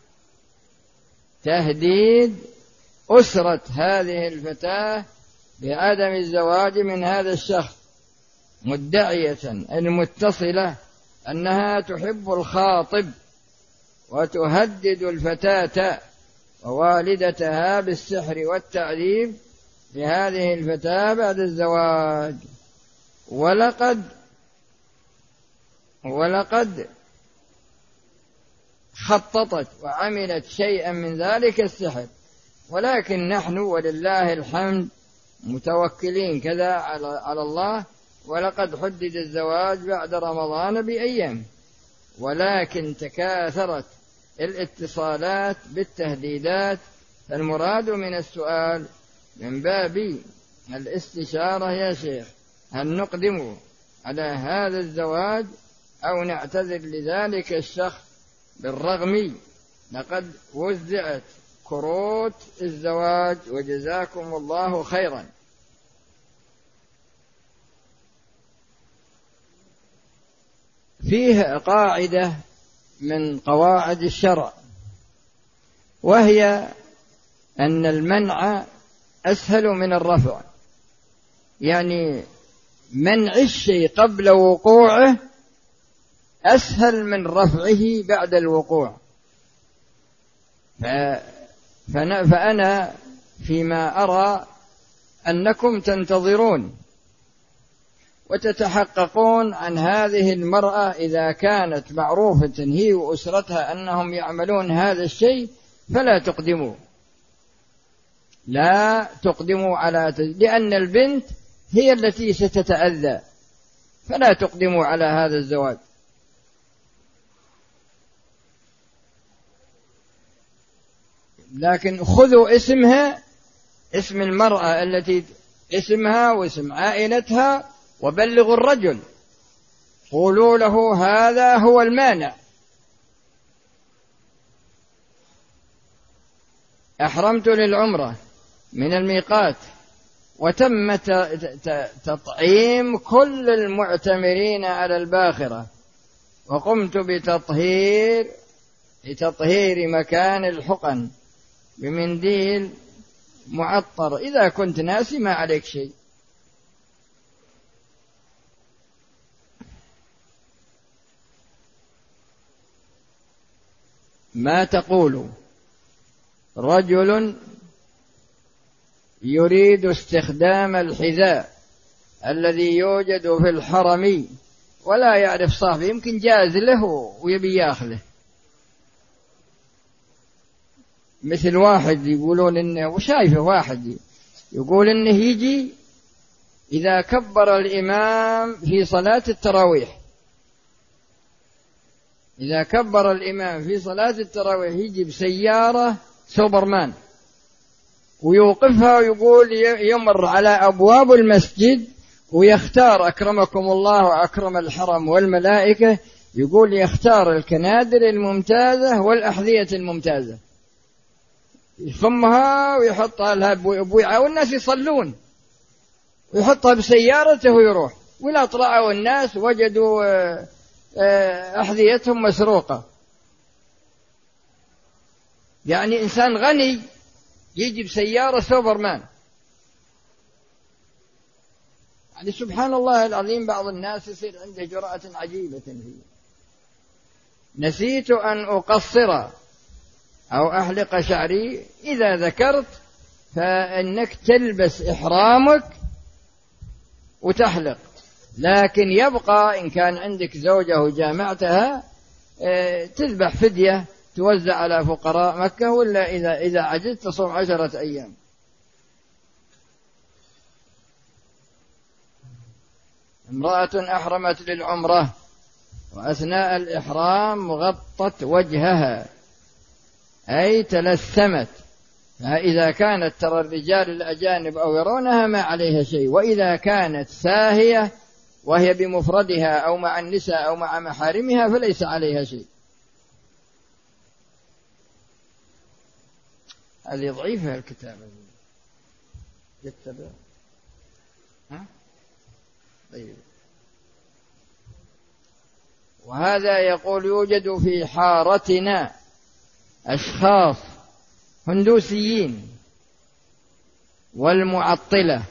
تهديد أسرة هذه الفتاة بعدم الزواج من هذا الشخص، مدعية المتصلة أنها تحب الخاطب وتهدد الفتاة ووالدتها بالسحر والتعذيب لهذه الفتاة بعد الزواج. ولقد خططت وعملت شيئا من ذلك السحر، ولكن نحن ولله الحمد متوكلين كذا على الله، ولقد حدد الزواج بعد رمضان بأيام، ولكن تكاثرت الاتصالات بالتهديدات. فالمراد من السؤال من باب الاستشارة يا شيخ، هل نقدم على هذا الزواج أو نعتذر لذلك الشخص بالرغم لقد وزعت كروت الزواج وجزاكم الله خيرا. فيه قاعدة من قواعد الشرع، وهي أن المنع أسهل من الرفع، يعني منع الشيء قبل وقوعه أسهل من رفعه بعد الوقوع. فأنا فيما أرى أنكم تنتظرون وتتحققون عن هذه المرأة إذا كانت معروفة هي وأسرتها أنهم يعملون هذا الشيء، فلا تقدموا، لا تقدموا لأن البنت هي التي ستتأذى، فلا تقدموا على هذا الزواج. لكن خذوا اسمها، اسم المرأة التي اسمها واسم عائلتها، وبلغوا الرجل، قولوا له هذا هو المانع. أحرمت للعمرة من الميقات وتم تطعيم كل المعتمرين على الباخرة، وقمت بتطهير مكان الحقن بمنديل معطر. إذا كنت ناسي ما عليك شيء. ما تقول رجل يريد استخدام الحذاء الذي يوجد في الحرم ولا يعرف صاحبه، يمكن جاز له ويبي ياخذه، مثل واحد يقولون إنه، وشايفه واحد يقول إنه يجي إذا كبر الإمام في صلاة التراويح، إذا كبر الإمام في صلاة التراويح يجي بسيارة سوبرمان ويوقفها ويقول يمر على أبواب المسجد ويختار، أكرمكم الله وأكرم الحرم والملائكة، يقول يختار الكنادر الممتازة والأحذية الممتازة، يخمها ويحطها لها بوعاء والناس يصلون، ويحطها بسيارته ويروح، ولا طلعوا الناس وجدوا أحذيتهم مسروقة. يعني إنسان غني يجي بسيارة سوبرمان. يعني سبحان الله العظيم، بعض الناس يصير عنده جرأة عجيبة فيه. نسيت أن أقصر أو أحلق شعري، إذا ذكرت فإنك تلبس إحرامك وتحلق، لكن يبقى إن كان عندك زوجة وجامعتها تذبح فدية توزع على فقراء مكة، ولا إذا عجزت تصوم 10 أيام. امرأة أحرمت للعمرة وأثناء الإحرام غطت وجهها أي تلثمت، فإذا كانت ترى الرجال الأجانب أو يرونها ما عليها شيء، وإذا كانت ساهية وهي بمفردها أو مع النساء أو مع محارمها فليس عليها شيء. هذه ضعيفة الكتابة. يتبع طيب. وهذا يقول يوجد في حارتنا أشخاص هندوسيين والمعطلة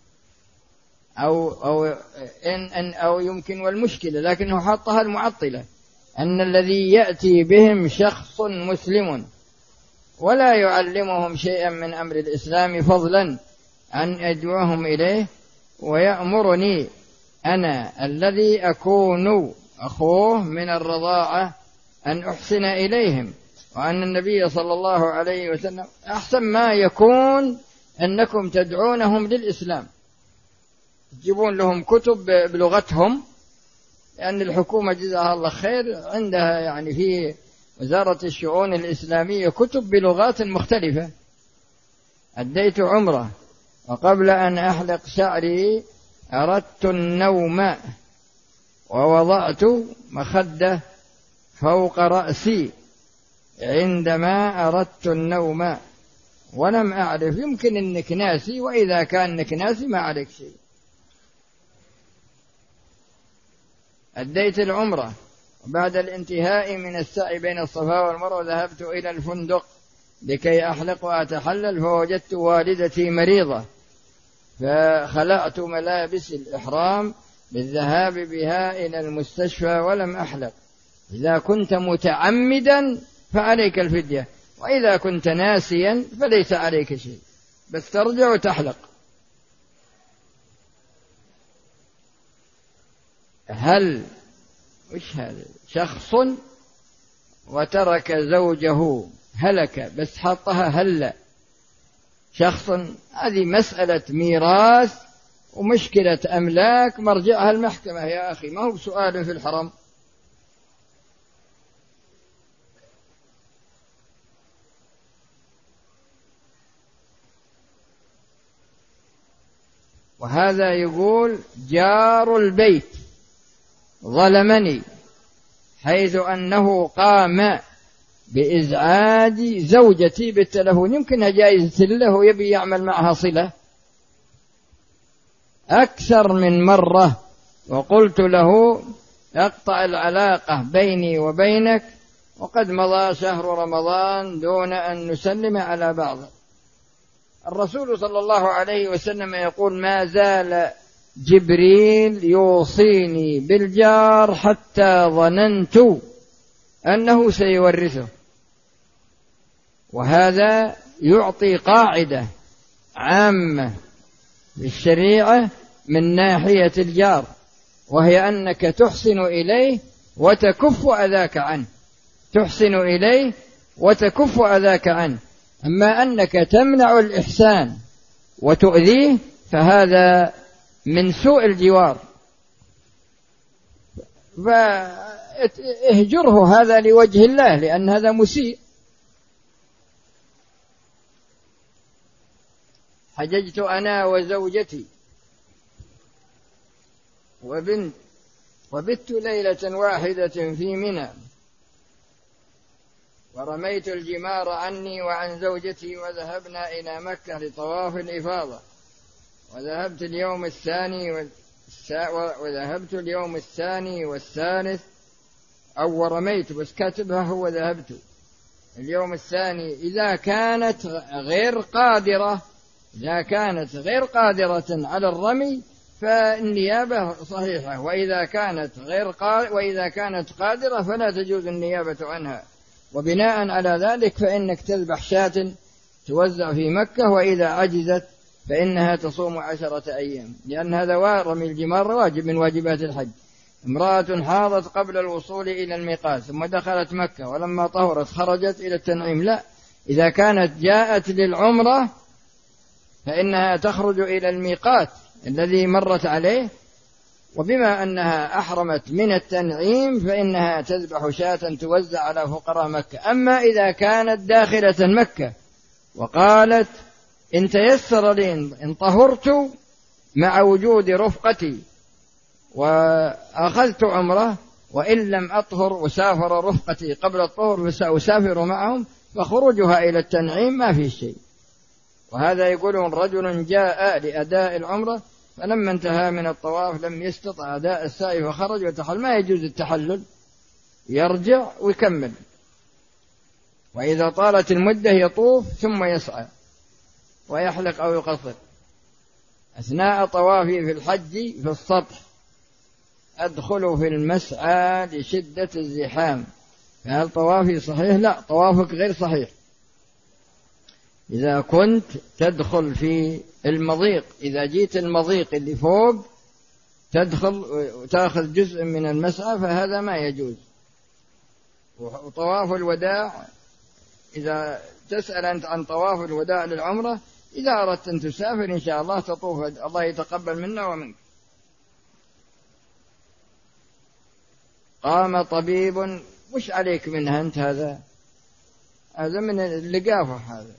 أو يمكن والمشكلة، لكنه حطها المعطلة، أن الذي يأتي بهم شخص مسلم ولا يعلمهم شيئا من أمر الإسلام فضلا أن أدعوهم إليه، ويأمرني أنا الذي أكون أخوه من الرضاعة أن أحسن إليهم، وأن النبي صلى الله عليه وسلم أحسن ما يكون أنكم تدعونهم للإسلام، تجيبون لهم كتب بلغتهم، لأن الحكومة جزاها الله خير عندها يعني في وزارة الشؤون الإسلامية كتب بلغات مختلفة. أديت عمرة وقبل أن أحلق شعري أردت النوم ووضعت مخدة فوق رأسي عندما أردت النوم ولم أعرف، يمكن إنك ناسي، وإذا كان إنك ناسي ما عليك شيء. أديت العمرة بعد الانتهاء من السعي بين الصفا والمروة ذهبت إلى الفندق لكي أحلق وأتحلل، فوجدت والدتي مريضة فخلعت ملابس الإحرام للذهاب بها إلى المستشفى ولم أحلق. إذا كنت متعمدا فعليك الفدية، وإذا كنت ناسيا فليس عليك شيء، بس ترجع وتحلق. هل وش هذا؟ شخص وترك زوجه هلك بس حطها هلا شخص، هذه مسألة ميراث ومشكلة أملاك مرجعها المحكمة يا أخي، ما هو بسؤال في الحرم. وهذا يقول جار البيت ظلمني حيث أنه قام بإزعاج زوجتي بالتلفون، يمكنها جائزة له ويبي يعمل معها صلة أكثر من مرة، وقلت له اقطع العلاقة بيني وبينك وقد مضى شهر رمضان دون أن نسلم على بعض. الرسول صلى الله عليه وسلم يقول ما زال جبريل يوصيني بالجار حتى ظننت أنه سيورثه. وهذا يعطي قاعدة عامة للشريعة من ناحية الجار، وهي أنك تحسن إليه وتكف أذاك عنه، تحسن إليه وتكف أذاك عنه. أما أنك تمنع الإحسان وتؤذيه فهذا من سوء الجوار، فاهجره هذا لوجه الله، لأن هذا مسيء. حججت أنا وزوجتي وبت ليلة واحدة في منى، ورميت الجمار عني وعن زوجتي، وذهبنا إلى مكة لطواف الإفاضة، وذهبت اليوم الثاني والثالث، أو ورميت بس كاتبها هو ذهبت اليوم الثاني. إذا كانت غير قادرة على الرمي فالنيابة صحيحة، وإذا كانت قادرة فلا تجوز النيابة عنها. وبناء على ذلك فإنك تذبح شاة توزع في مكة، وإذا عجزت فإنها تصوم 10 أيام، لأن هذا رمي الجمار واجب من واجبات الحج. امرأة حاضت قبل الوصول إلى الميقات ثم دخلت مكة ولما طهرت خرجت إلى التنعيم، لا، إذا كانت جاءت للعمرة فإنها تخرج إلى الميقات الذي مرت عليه، وبما أنها أحرمت من التنعيم فإنها تذبح شاة توزع على فقراء مكة. أما إذا كانت داخلة مكة وقالت إن تيسر لي إن طهرت مع وجود رفقتي وأخذت عمرة، وإن لم أطهر وسافر رفقتي قبل الطهر فسأسافر معهم، فخروجها إلى التنعيم ما في شيء. وهذا يقولون رجل جاء لأداء العمرة فلما انتهى من الطواف لم يستطع أداء السعي فخرج وتحلل، ما يجوز التحلل، يرجع ويكمل. وإذا طالت المدة يطوف ثم يسعى ويحلق أو يقصر. أثناء طوافي في الحج في السطح أدخل في المسعى لشدة الزحام، فهل طوافي صحيح؟ لا، طوافك غير صحيح. إذا كنت تدخل في المضيق، إذا جيت المضيق اللي فوق تدخل وتأخذ جزء من المسعى فهذا ما يجوز. وطواف الوداع، إذا تسأل أنت عن طواف الوداع للعمرة، إذا أردت أن تسافر إن شاء الله تطوف، الله يتقبل منا ومنك. قام طبيب، وش عليك منها أنت؟ هذا من اللقافة هذا.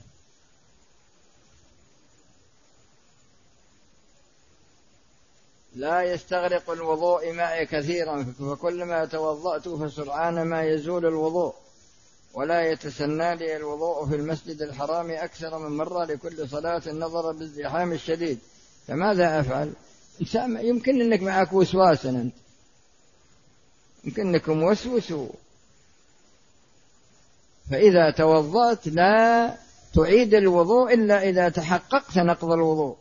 لا يستغرق الوضوء معي كثيرا، فكلما توضأت فسرعان ما يزول الوضوء، ولا يتسنى لي الوضوء في المسجد الحرام أكثر من مرة لكل صلاة نظرا بالزحام الشديد، فماذا أفعل؟ يمكن أنك معك وسواس، أنت يمكن أنك موسوس، فإذا توضأت لا تعيد الوضوء إلا إذا تحققت نقض الوضوء.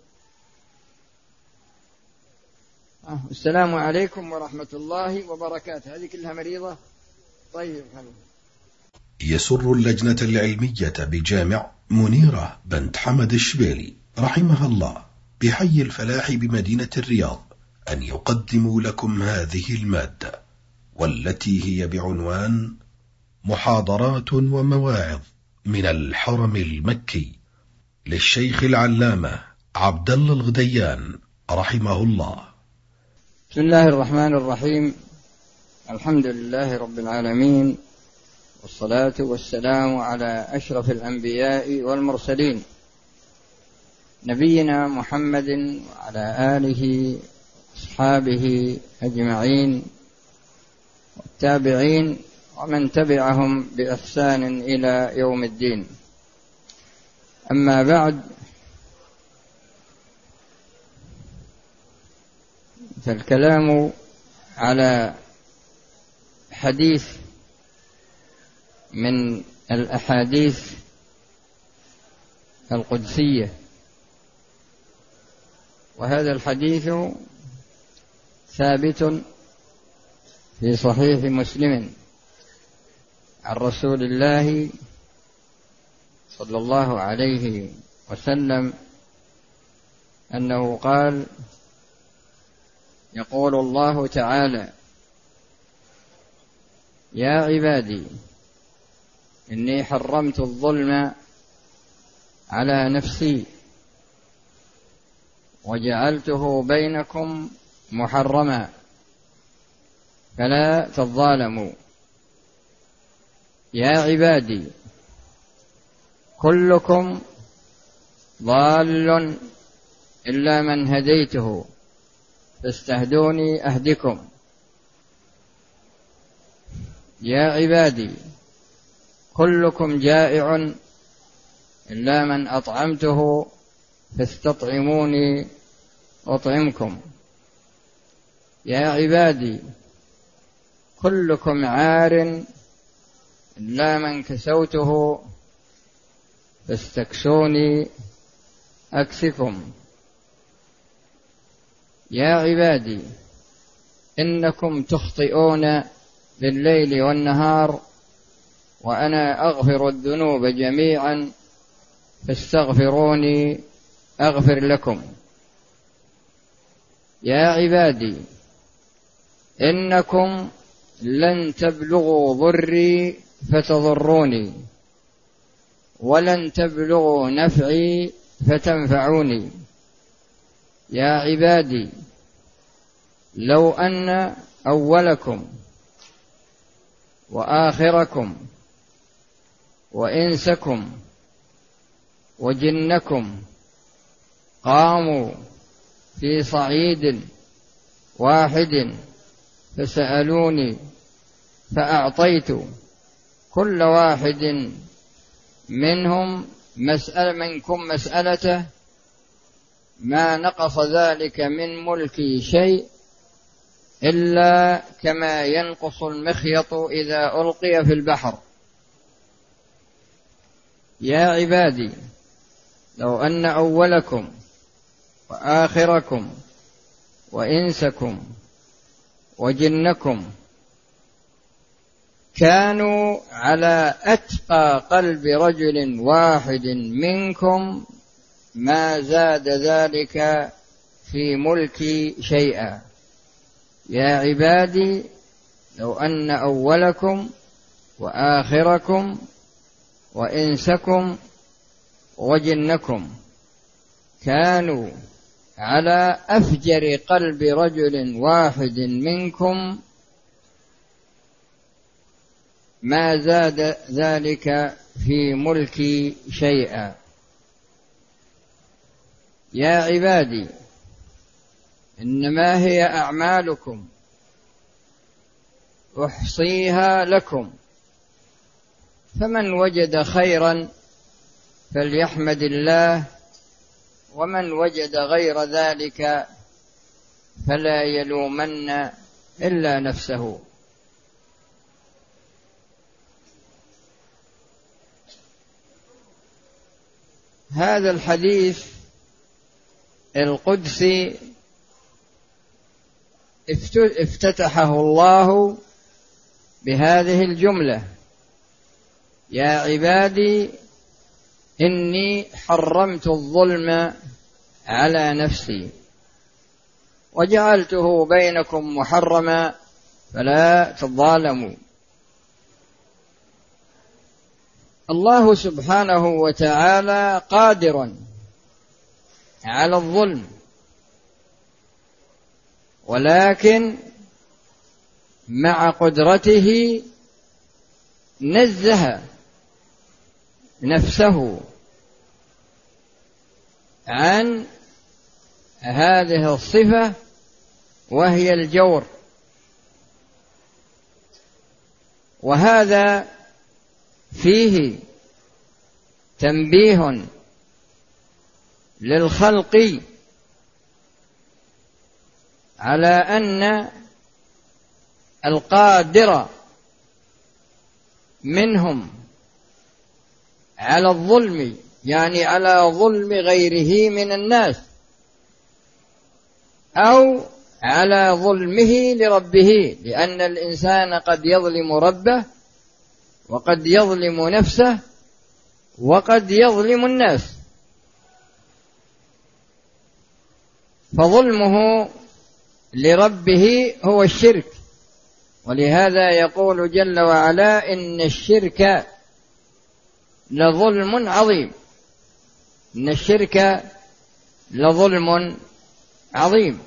السلام عليكم ورحمة الله وبركاته. هذه كلها مريضة. طيب. يسر اللجنة العلمية بجامع منيرة بنت حمد الشبيلي رحمها الله بحي الفلاح بمدينة الرياض أن يقدموا لكم هذه المادة، والتي هي بعنوان محاضرات ومواعظ من الحرم المكي للشيخ العلامة عبد الله الغديان رحمه الله. بسم الله الرحمن الرحيم. الحمد لله رب العالمين، والصلاة والسلام على أشرف الأنبياء والمرسلين، نبينا محمد وعلى آله وأصحابه أجمعين، والتابعين ومن تبعهم بإحسان إلى يوم الدين. أما بعد، فالكلام على حديث من الأحاديث القدسية، وهذا الحديث ثابت في صحيح مسلم عن رسول الله صلى الله عليه وسلم أنه قال: يقول الله تعالى: يا عبادي إني حرمت الظلم على نفسي وجعلته بينكم محرما فلا تظالموا. يا عبادي كلكم ضال إلا من هديته فاستهدوني أهدكم. يا عبادي كلكم جائع إلا من أطعمته فاستطعموني أطعمكم. يا عبادي كلكم عار إلا من كسوته فاستكسوني أكسكم. يا عبادي إنكم تخطئون بالليل والنهار وأنا أغفر الذنوب جميعا فاستغفروني أغفر لكم. يا عبادي إنكم لن تبلغوا ضري فتضروني ولن تبلغوا نفعي فتنفعوني. يا عبادي لو أن أولكم وآخركم وإنسكم وجنكم قاموا في صعيد واحد فسألوني فأعطيت كل واحد منكم مسألته ما نقص ذلك من ملكي شيء إلا كما ينقص المخيط إذا ألقي في البحر. يا عبادي لو أن أولكم وآخركم وإنسكم وجنكم كانوا على أتقى قلب رجل واحد منكم ما زاد ذلك في ملكي شيئا. يا عبادي لو أن أولكم وآخركم وإنسكم وجنكم كانوا على أفجر قلب رجل واحد منكم ما زاد ذلك في ملكي شيئا. يا عبادي إنما هي أعمالكم أحصيها لكم، فمن وجد خيرا فليحمد الله، ومن وجد غير ذلك فلا يلومن إلا نفسه. هذا الحديث القدسي افتتحه الله بهذه الجملة: يا عبادي إني حرمت الظلم على نفسي وجعلته بينكم محرما فلا تظالموا. الله سبحانه وتعالى قادر على الظلم، ولكن مع قدرته نزه نفسه عن هذه الصفة وهي الجور. وهذا فيه تنبيه للخلق على أن القادر منهم على الظلم، يعني على ظلم غيره من الناس، أو على ظلمه لربه، لأن الإنسان قد يظلم ربه وقد يظلم نفسه وقد يظلم الناس، فظلمه لربه هو الشرك. ولهذا يقول جل وعلا: إن الشرك لظلم عظيم. إن الشرك لظلم عظيم.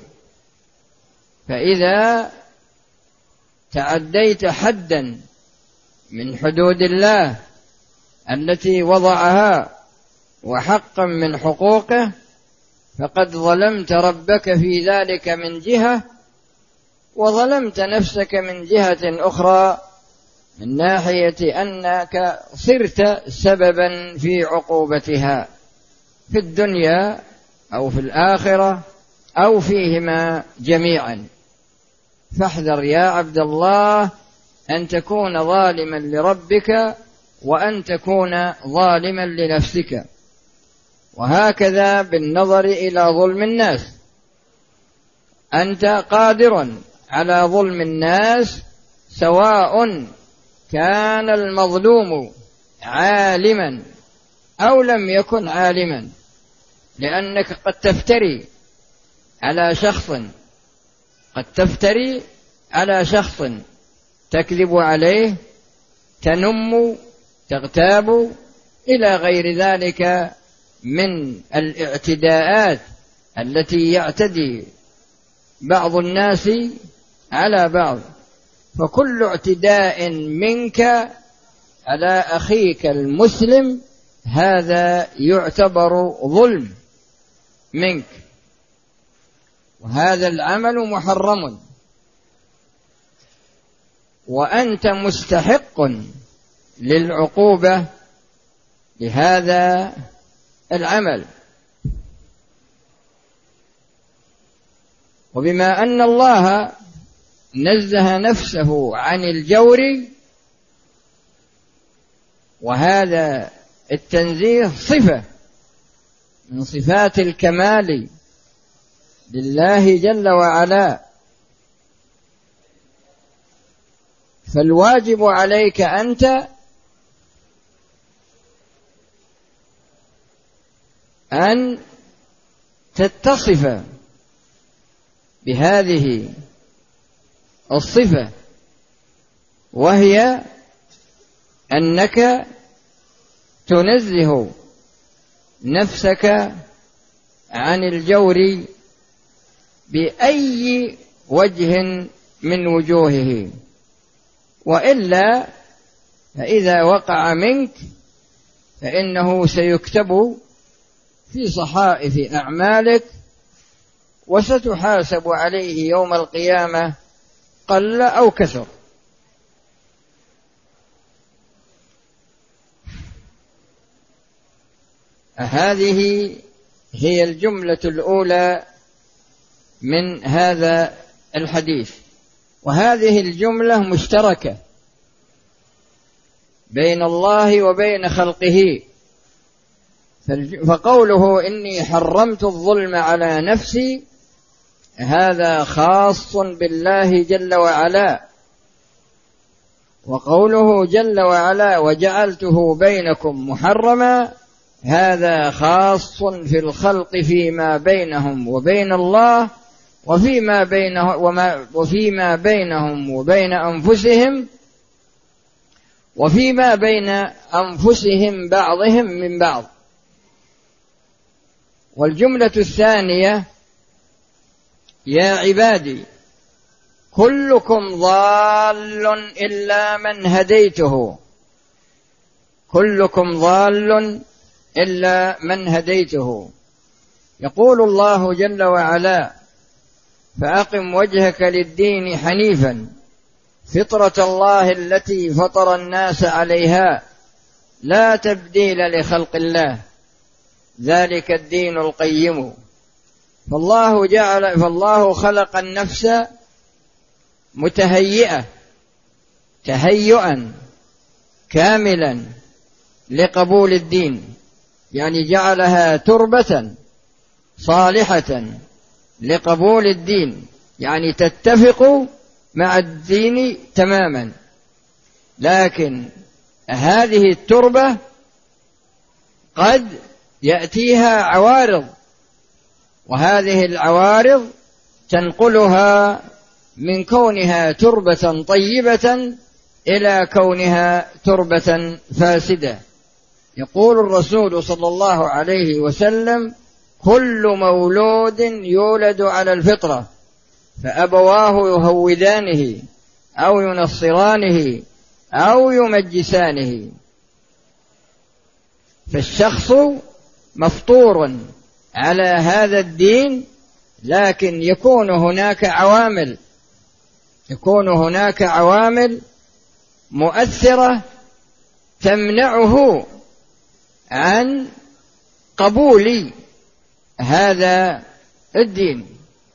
فإذا تعديت حدا من حدود الله التي وضعها وحقا من حقوقه فقد ظلمت ربك في ذلك من جهة، وظلمت نفسك من جهة أخرى، من ناحية أنك صرت سببا في عقوبتها في الدنيا أو في الآخرة أو فيهما جميعا. فاحذر يا عبد الله أن تكون ظالما لربك وأن تكون ظالما لنفسك. وهكذا بالنظر إلى ظلم الناس، أنت قادر على ظلم الناس سواء كان المظلوم عالما أو لم يكن عالما، لأنك قد تفتري على شخص، قد تفتري على شخص، تكذب عليه، تنم، تغتاب، إلى غير ذلك من الاعتداءات التي يعتدي بعض الناس على بعض. فكل اعتداء منك على أخيك المسلم هذا يعتبر ظلم منك، وهذا العمل محرم، وأنت مستحق للعقوبة لهذا العمل. وبما أن الله نزه نفسه عن الجور، وهذا التنزيه صفة من صفات الكمال لله جل وعلا، فالواجب عليك أنت أن تتصف بهذه الصفة، وهي أنك تنزه نفسك عن الجور بأي وجه من وجوهه، وإلا فإذا وقع منك فإنه سيكتب في صحائف أعمالك وستحاسب عليه يوم القيامة قل أو كثر. هذه هي الجملة الأولى من هذا الحديث، وهذه الجملة مشتركة بين الله وبين خلقه. فقوله إني حرمت الظلم على نفسي هذا خاص بالله جل وعلا، وقوله جل وعلا وجعلته بينكم محرما هذا خاص في الخلق فيما بينهم وبين الله، وفيما بينهم وبين أنفسهم، وفيما بين أنفسهم بعضهم من بعض. والجملة الثانية يا عبادي كلكم ضال إلا من هديته، كلكم ضال إلا من هديته. يقول الله جل وعلا فأقم وجهك للدين حنيفا فطرة الله التي فطر الناس عليها لا تبديل لخلق الله ذلك الدين القيم. فالله خلق النفس متهيئة تهيئا كاملا لقبول الدين، يعني جعلها تربة صالحة لقبول الدين، يعني تتفق مع الدين تماما. لكن هذه التربة قد يأتيها عوارض، وهذه العوارض تنقلها من كونها تربة طيبة إلى كونها تربة فاسدة. يقول الرسول صلى الله عليه وسلم كل مولود يولد على الفطرة فأبواه يهودانه أو ينصرانه أو يمجسانه. فالشخص مفطور على هذا الدين، لكن يكون هناك عوامل مؤثرة تمنعه عن قبول هذا الدين.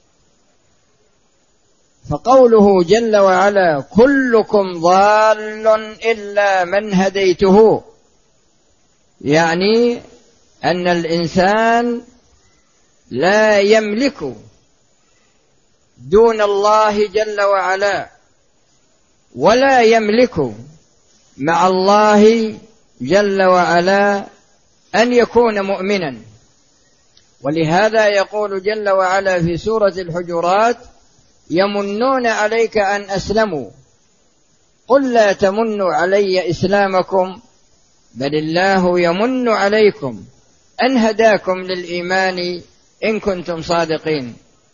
فقوله جل وعلا كلكم ضال إلا من هديته، يعني أن الإنسان لا يملك دون الله جل وعلا ولا يملك مع الله جل وعلا أن يكون مؤمنا. ولهذا يقول جل وعلا في سورة الحجرات يمنون عليك أن أسلموا قل لا تمنوا علي إسلامكم بل الله يمن عليكم أن هداكم للإيمان إن كنتم صادقين.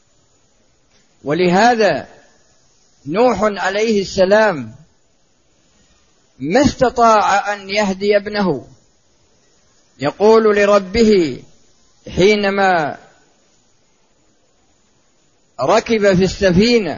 ولهذا نوح عليه السلام ما استطاع أن يهدي ابنه، يقول لربه حينما ركب في السفينة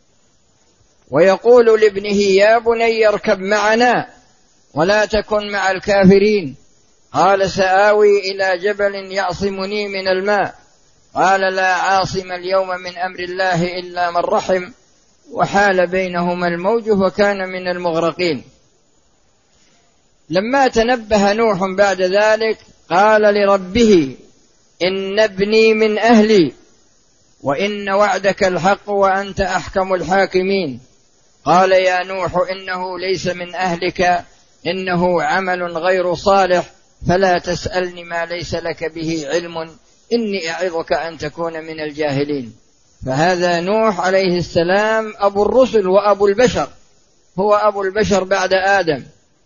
ويقول لابنه يا بني اركب معنا ولا تكن مع الكافرين، قال سآوي إلى جبل يعصمني من الماء، قال لا عاصم اليوم من أمر الله إلا من رحم، وحال بينهما الموج فكان من المغرقين. لما تنبه نوح بعد ذلك قال لربه إن ابني من أهلي وإن وعدك الحق وأنت أحكم الحاكمين. قال يا نوح إنه ليس من أهلك إنه عمل غير صالح فلا تسألني ما ليس لك به علم إني أعظك أن تكون من الجاهلين. فهذا نوح عليه السلام أبو الرسل وأبو البشر، هو أبو البشر بعد آدم.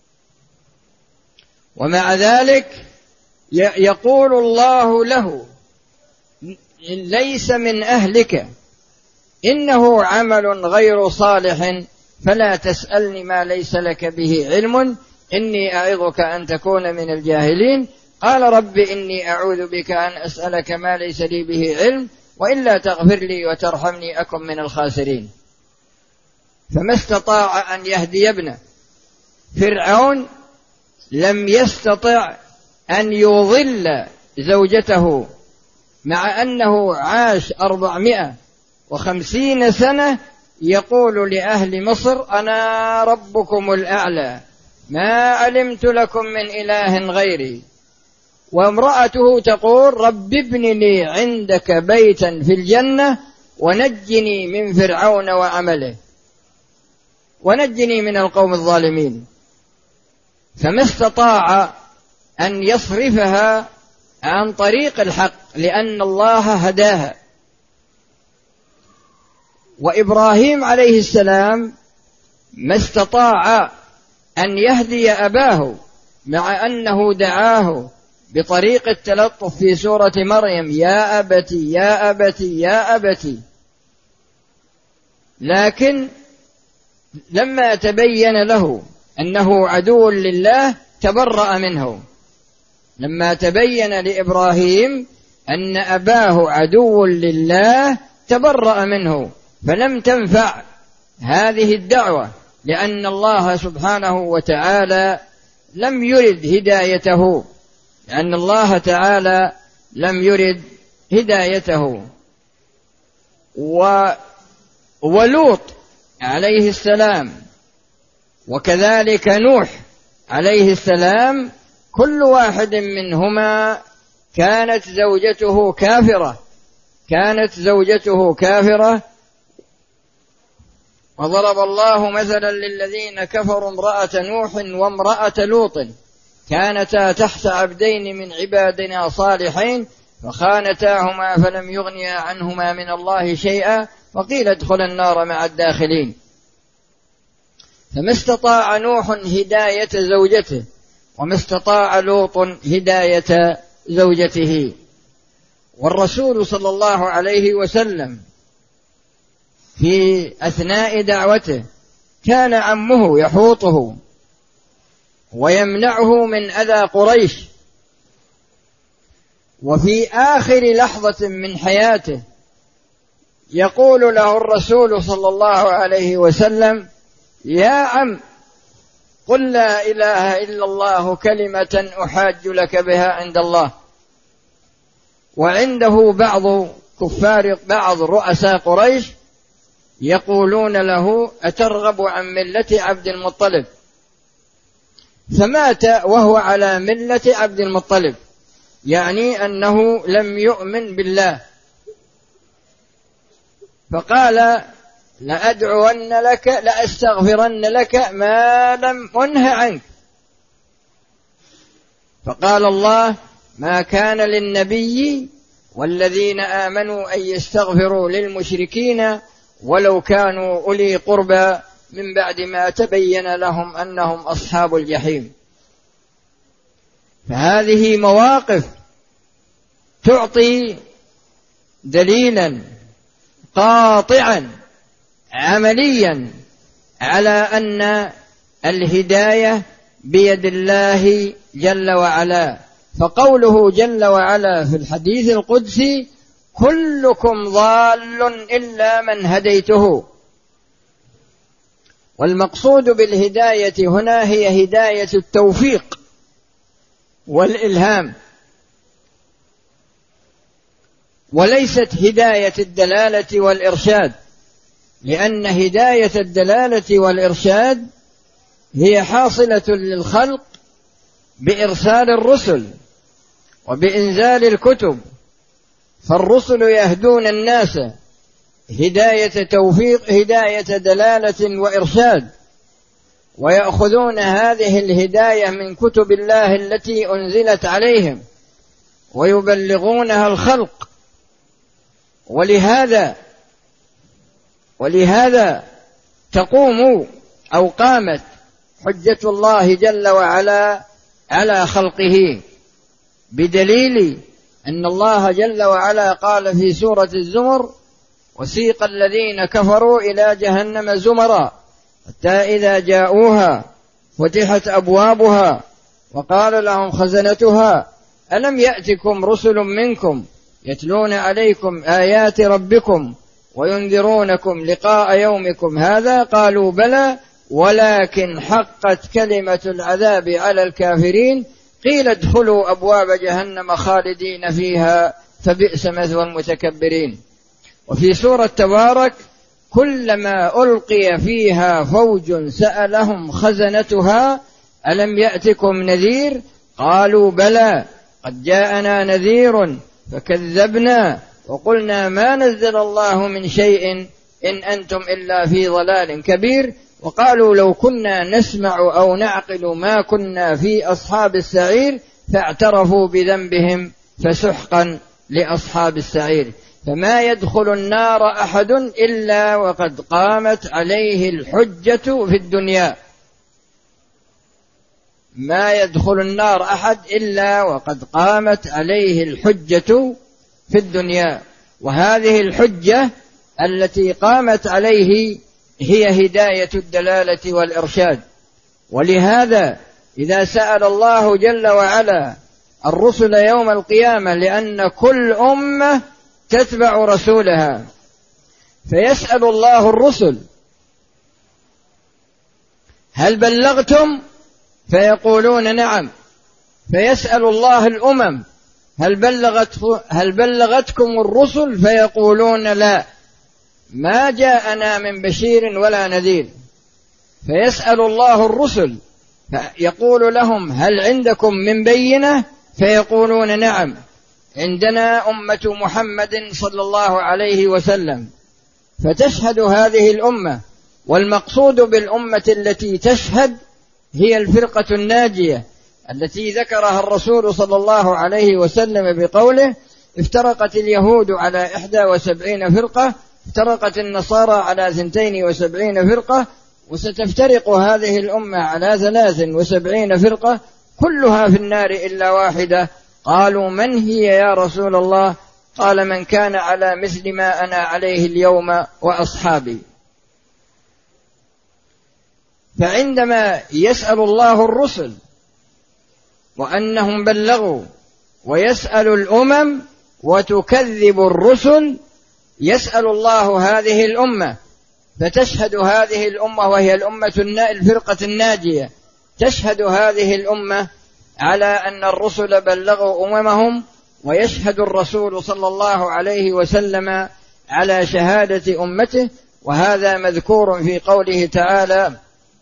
ومع ذلك يقول الله له ليس من أهلك إنه عمل غير صالح فلا تسألني ما ليس لك به علم إني أعظك أن تكون من الجاهلين. قال رب إني أعوذ بك أن أسألك ما ليس لي به علم وإلا تغفر لي وترحمني أكن من الخاسرين. فما استطاع أن يهدي ابنه. فرعون لم يستطع أن يضل زوجته مع أنه عاش 450 سنة يقول لأهل مصر أنا ربكم الأعلى ما علمت لكم من إله غيري، وامرأته تقول رب ابن لي عندك بيتا في الجنة ونجني من فرعون وعمله ونجني من القوم الظالمين. فما استطاع أن يصرفها عن طريق الحق لأن الله هداها. وإبراهيم عليه السلام ما استطاع أن يهدي أباه مع أنه دعاه بطريق التلطف في سورة مريم يا أبتي يا أبتي يا أبتي، لكن لما تبين له أنه عدو لله تبرأ منه. لما تبين لإبراهيم أن أباه عدو لله تبرأ منه، فلم تنفع هذه الدعوة لأن الله سبحانه وتعالى لم يرد هدايته، لأن الله تعالى لم يرد هدايته. ولوط عليه السلام وكذلك نوح عليه السلام كل واحد منهما كانت زوجته كافرة. وضرب الله مثلا للذين كفروا امرأة نوح وامرأة لوط كانتا تحت عبدين من عبادنا صالحين فخانتاهما فلم يغنيا عنهما من الله شيئا وقيل ادخلا النار مع الداخلين. فما استطاع نوح هداية زوجته وما استطاع لوط هداية زوجته. والرسول صلى الله عليه وسلم في أثناء دعوته كان عمه يحوطه ويمنعه من أذى قريش، وفي آخر لحظة من حياته يقول له الرسول صلى الله عليه وسلم يا عم قل لا إله إلا الله كلمة أحاج لك بها عند الله. وعنده بعض رؤساء قريش يقولون له أترغب عن ملة عبد المطلب، فمات وهو على ملة عبد المطلب، يعني أنه لم يؤمن بالله. فقال لأدعون لك لأستغفرن لك ما لم أنه عنك. فقال الله ما كان للنبي والذين آمنوا أن يستغفروا للمشركين ولو كانوا أولي قربى من بعد ما تبين لهم أنهم أصحاب الجحيم. فهذه مواقف تعطي دليلا قاطعا عمليا على أن الهداية بيد الله جل وعلا. فقوله جل وعلا في الحديث القدسي كلكم ضال إلا من هديته. والمقصود بالهداية هنا هي هداية التوفيق والإلهام، وليست هداية الدلالة والإرشاد، لأن هداية الدلالة والإرشاد هي حاصلة للخلق بإرسال الرسل وبإنزال الكتب. فالرسل يهدون الناس هداية توفيق، هداية دلالة وإرشاد، ويأخذون هذه الهداية من كتب الله التي أنزلت عليهم ويبلغونها الخلق. ولهذا تقوم أو قامت حجة الله جل وعلا على خلقه، بدليل أن الله جل وعلا قال في سورة الزمر وسيق الذين كفروا إلى جهنم زمرا حتى إذا جاءوها فتحت أبوابها وقال لهم خزنتها ألم يأتكم رسل منكم يتلون عليكم آيات ربكم وينذرونكم لقاء يومكم هذا؟ قالوا بلى ولكن حقت كلمة العذاب على الكافرين قيل ادخلوا أبواب جهنم خالدين فيها فبئس مثوى المتكبرين. وفي سورة تبارك كلما ألقي فيها فوج سألهم خزنتها ألم يأتكم نذير قالوا بلى قد جاءنا نذير فكذبنا وقلنا ما نزل الله من شيء إن أنتم إلا في ضلال كبير وقالوا لو كنا نسمع أو نعقل ما كنا في أصحاب السعير فاعترفوا بذنبهم فسحقا لأصحاب السعير. فما يدخل النار أحد إلا وقد قامت عليه الحجة في الدنيا. ما يدخل النار أحد إلا وقد قامت عليه الحجة في الدنيا. وهذه الحجة التي قامت عليه هي هداية الدلالة والإرشاد. ولهذا إذا سأل الله جل وعلا الرسل يوم القيامة لأن كل أمة تتبع رسولها فيسأل الله الرسل هل بلغتم؟ فيقولون نعم. فيسأل الله الأمم هل بلغتكم الرسل؟ فيقولون لا ما جاءنا من بشير ولا نذير. فيسأل الله الرسل فيقول لهم هل عندكم من بينة؟ فيقولون نعم عندنا أمة محمد صلى الله عليه وسلم. فتشهد هذه الأمة. والمقصود بالأمة التي تشهد هي الفرقة الناجية التي ذكرها الرسول صلى الله عليه وسلم بقوله افترقت اليهود على 71 فرقة افترقت النصارى على 72 فرقة وستفترق هذه الأمة على 73 فرقة كلها في النار إلا واحدة. قالوا من هي يا رسول الله؟ قال من كان على مثل ما أنا عليه اليوم وأصحابي. فعندما يسأل الله الرسل وأنهم بلغوا ويسأل الأمم وتكذب الرسل يسأل الله هذه الأمة فتشهد هذه الأمة وهي الفرقة الناجية تشهد هذه الأمة على أن الرسل بلغوا أممهم ويشهد الرسول صلى الله عليه وسلم على شهادة أمته. وهذا مذكور في قوله تعالى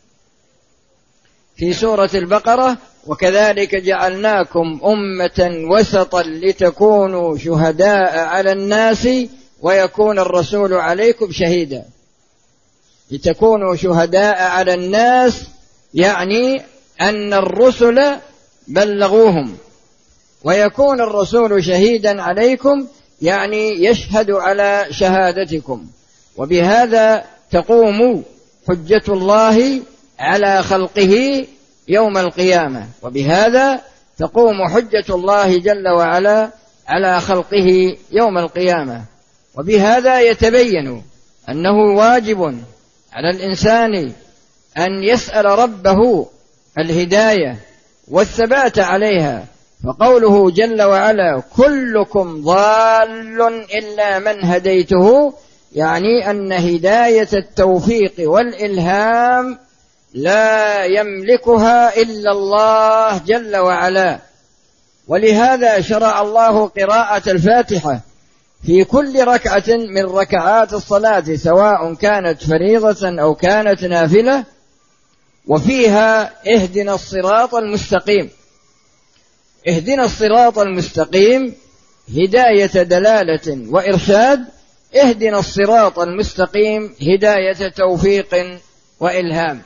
في سورة البقرة وكذلك جعلناكم أمة وسطا لتكونوا شهداء على الناس ويكون الرسول عليكم شهيدا. لتكونوا شهداء على الناس يعني أن الرسل بلغوهم ويكون الرسول شهيدا عليكم يعني يشهد على شهادتكم. وبهذا تقوم حجة الله على خلقه يوم القيامة. وبهذا تقوم حجة الله جل وعلا على خلقه يوم القيامة. وبهذا يتبين أنه واجب على الإنسان أن يسأل ربه الهداية والثبات عليها. فقوله جل وعلا كلكم ضال إلا من هديته يعني أن هداية التوفيق والإلهام لا يملكها إلا الله جل وعلا. ولهذا شرع الله قراءة الفاتحة في كل ركعة من ركعات الصلاة سواء كانت فريضة أو كانت نافلة وفيها اهدنا الصراط المستقيم. اهدنا الصراط المستقيم هداية دلالة وإرشاد. اهدنا الصراط المستقيم هداية توفيق وإلهام.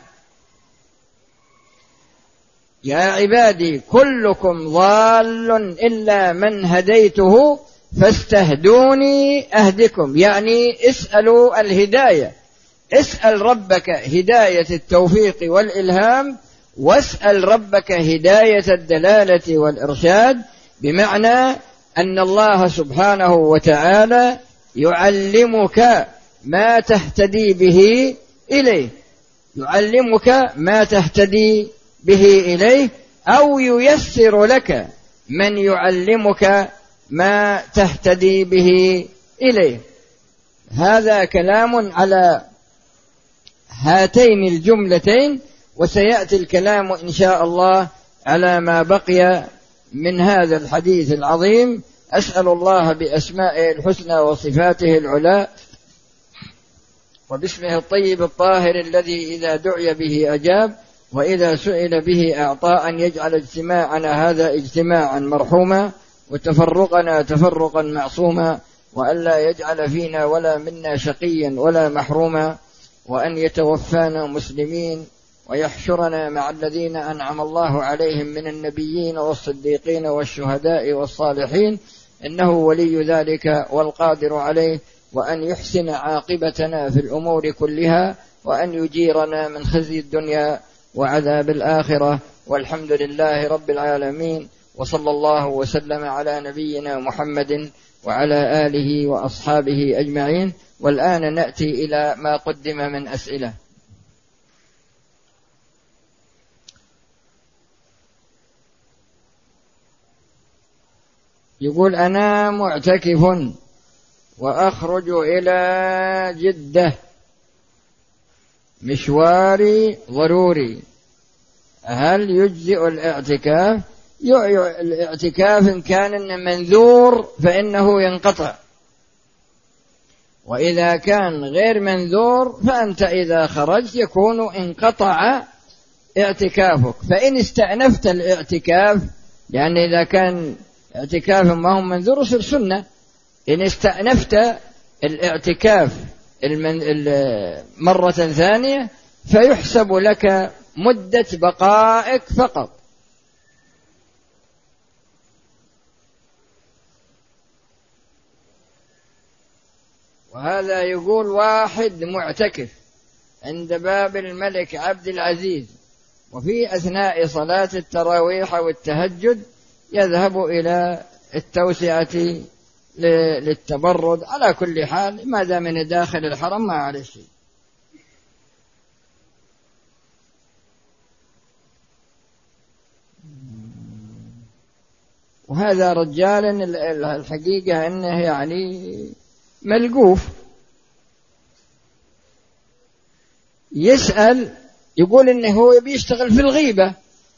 يا عبادي كلكم ضال إلا من هديته فاستهدوني أهدكم يعني اسألوا الهداية. اسأل ربك هداية التوفيق والإلهام واسأل ربك هداية الدلالة والإرشاد بمعنى أن الله سبحانه وتعالى يعلمك ما تهتدي به إليه. يعلمك ما تهتدي به إليه أو ييسر لك من يعلمك ما تهتدي به إليه. هذا كلام على هاتين الجملتين، وسيأتي الكلام إن شاء الله على ما بقي من هذا الحديث العظيم. أسأل الله بأسمائه الحسنى وصفاته العلى وباسمه الطيب الطاهر الذي إذا دعي به أجاب وإذا سئل به أعطى أن يجعل اجتماعنا هذا اجتماعا مرحوما وتفرقنا تفرقا معصوما، وأن لا يجعل فينا ولا منا شقيا ولا محروما، وأن يتوفانا مسلمين ويحشرنا مع الذين أنعم الله عليهم من النبيين والصديقين والشهداء والصالحين، إنه ولي ذلك والقادر عليه، وأن يحسن عاقبتنا في الأمور كلها، وأن يجيرنا من خزي الدنيا وعذاب الآخرة، والحمد لله رب العالمين، وصلى الله وسلم على نبينا محمد وعلى آله وأصحابه أجمعين. والآن نأتي إلى ما قدم من أسئلة. يقول: أنا معتكف وأخرج إلى جدة، مشواري ضروري، هل يجزئ الاعتكاف؟ الاعتكاف إن كان منذور فإنه ينقطع، وإذا كان غير منذور فأنت إذا خرجت يكون انقطع اعتكافك. فإن استأنفت الاعتكاف، يعني إذا كان اعتكاف ما هو منذور يصير سنة، إن استأنفت الاعتكاف مرة ثانية فيحسب لك مدة بقائك فقط. وهذا يقول واحد معتكف عند باب الملك عبد العزيز، وفي أثناء صلاة التراويح والتهجد يذهب إلى التوسعة للتبرد. على كل حال ما دام من داخل الحرم ما عليه شيء. وهذا رجال الحقيقة أنه يعني ملقوف، يسأل يقول إنه هو بيشتغل في الغيبة،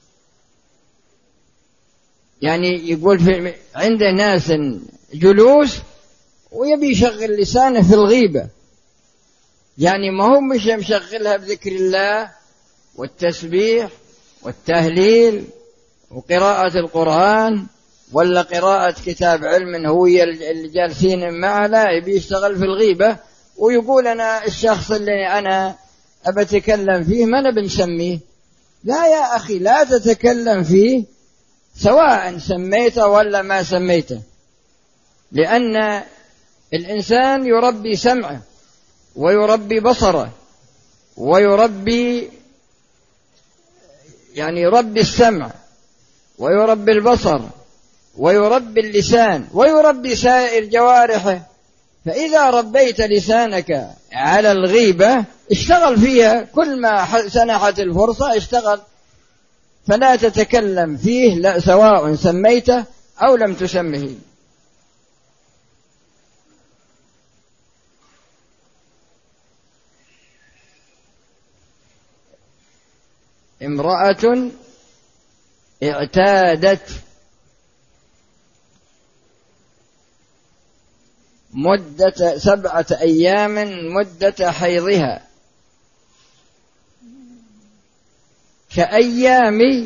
يعني يقول عنده ناس جلوس ويبي يشغل لسانه في الغيبة، يعني ما هو مش مشغلها بذكر الله والتسبيح والتهليل وقراءة القرآن ولا قراءة كتاب علم هو اللي جالسين معه، لا، يبي يشتغل في الغيبة. ويقول أنا الشخص اللي أنا أبتكلم فيه ما أنا بنسميه. لا يا أخي، لا تتكلم فيه سواء سميته ولا ما سميته، لأن الإنسان يربي سمعه ويربي بصره ويربي، يعني يربي السمع ويربي البصر ويربي اللسان ويربي سائر جوارحه. فإذا ربيت لسانك على الغيبة اشتغل فيها، كل ما سنحت الفرصة اشتغل، فلا تتكلم فيه لا سواء سميته أو لم تسمه. امرأة اعتادت مدة 7 أيام مدة حيضها كأيام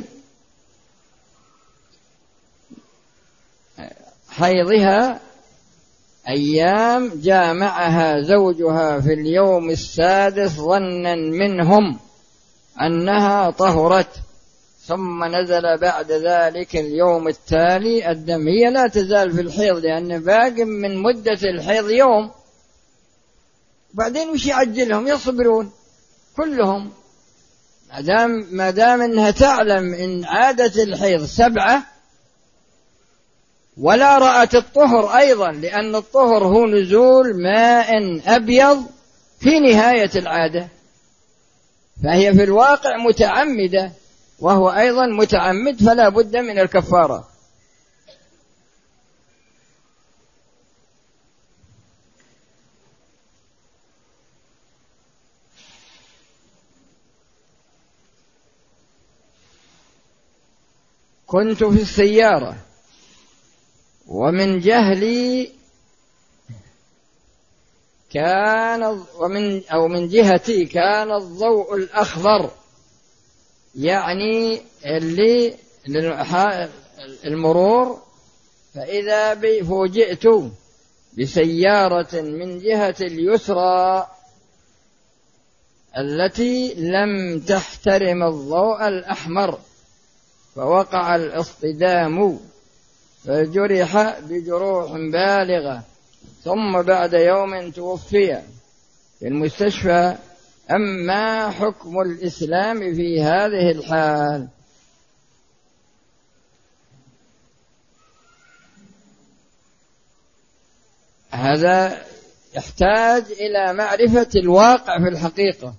حيضها، أيام جامعها زوجها في اليوم 6 ظنا منهم أنها طهرت، ثم نزل بعد ذلك اليوم التالي الدم. هي لا تزال في الحيض لأن باقي من مدة الحيض يوم، بعدين وش يعجلهم؟ يصبرون كلهم ما دام أنها تعلم إن عادة الحيض 7 ولا رأت الطهر أيضا، لأن الطهر هو نزول ماء أبيض في نهاية العادة، فهي في الواقع متعمدة وهو أيضا متعمد، فلا بد من الكفارة. كنت في السيارة ومن جهلي من جهتي كان الضوء الأخضر، يعني اللي المرور، فإذا بي فوجئت بسيارة من جهة اليسرى التي لم تحترم الضوء الأحمر، فوقع الاصطدام فجرح بجروح بالغة، ثم بعد يوم توفي في المستشفى. أما حكم الإسلام في هذه الحال؟ هذا يحتاج إلى معرفة الواقع في الحقيقة،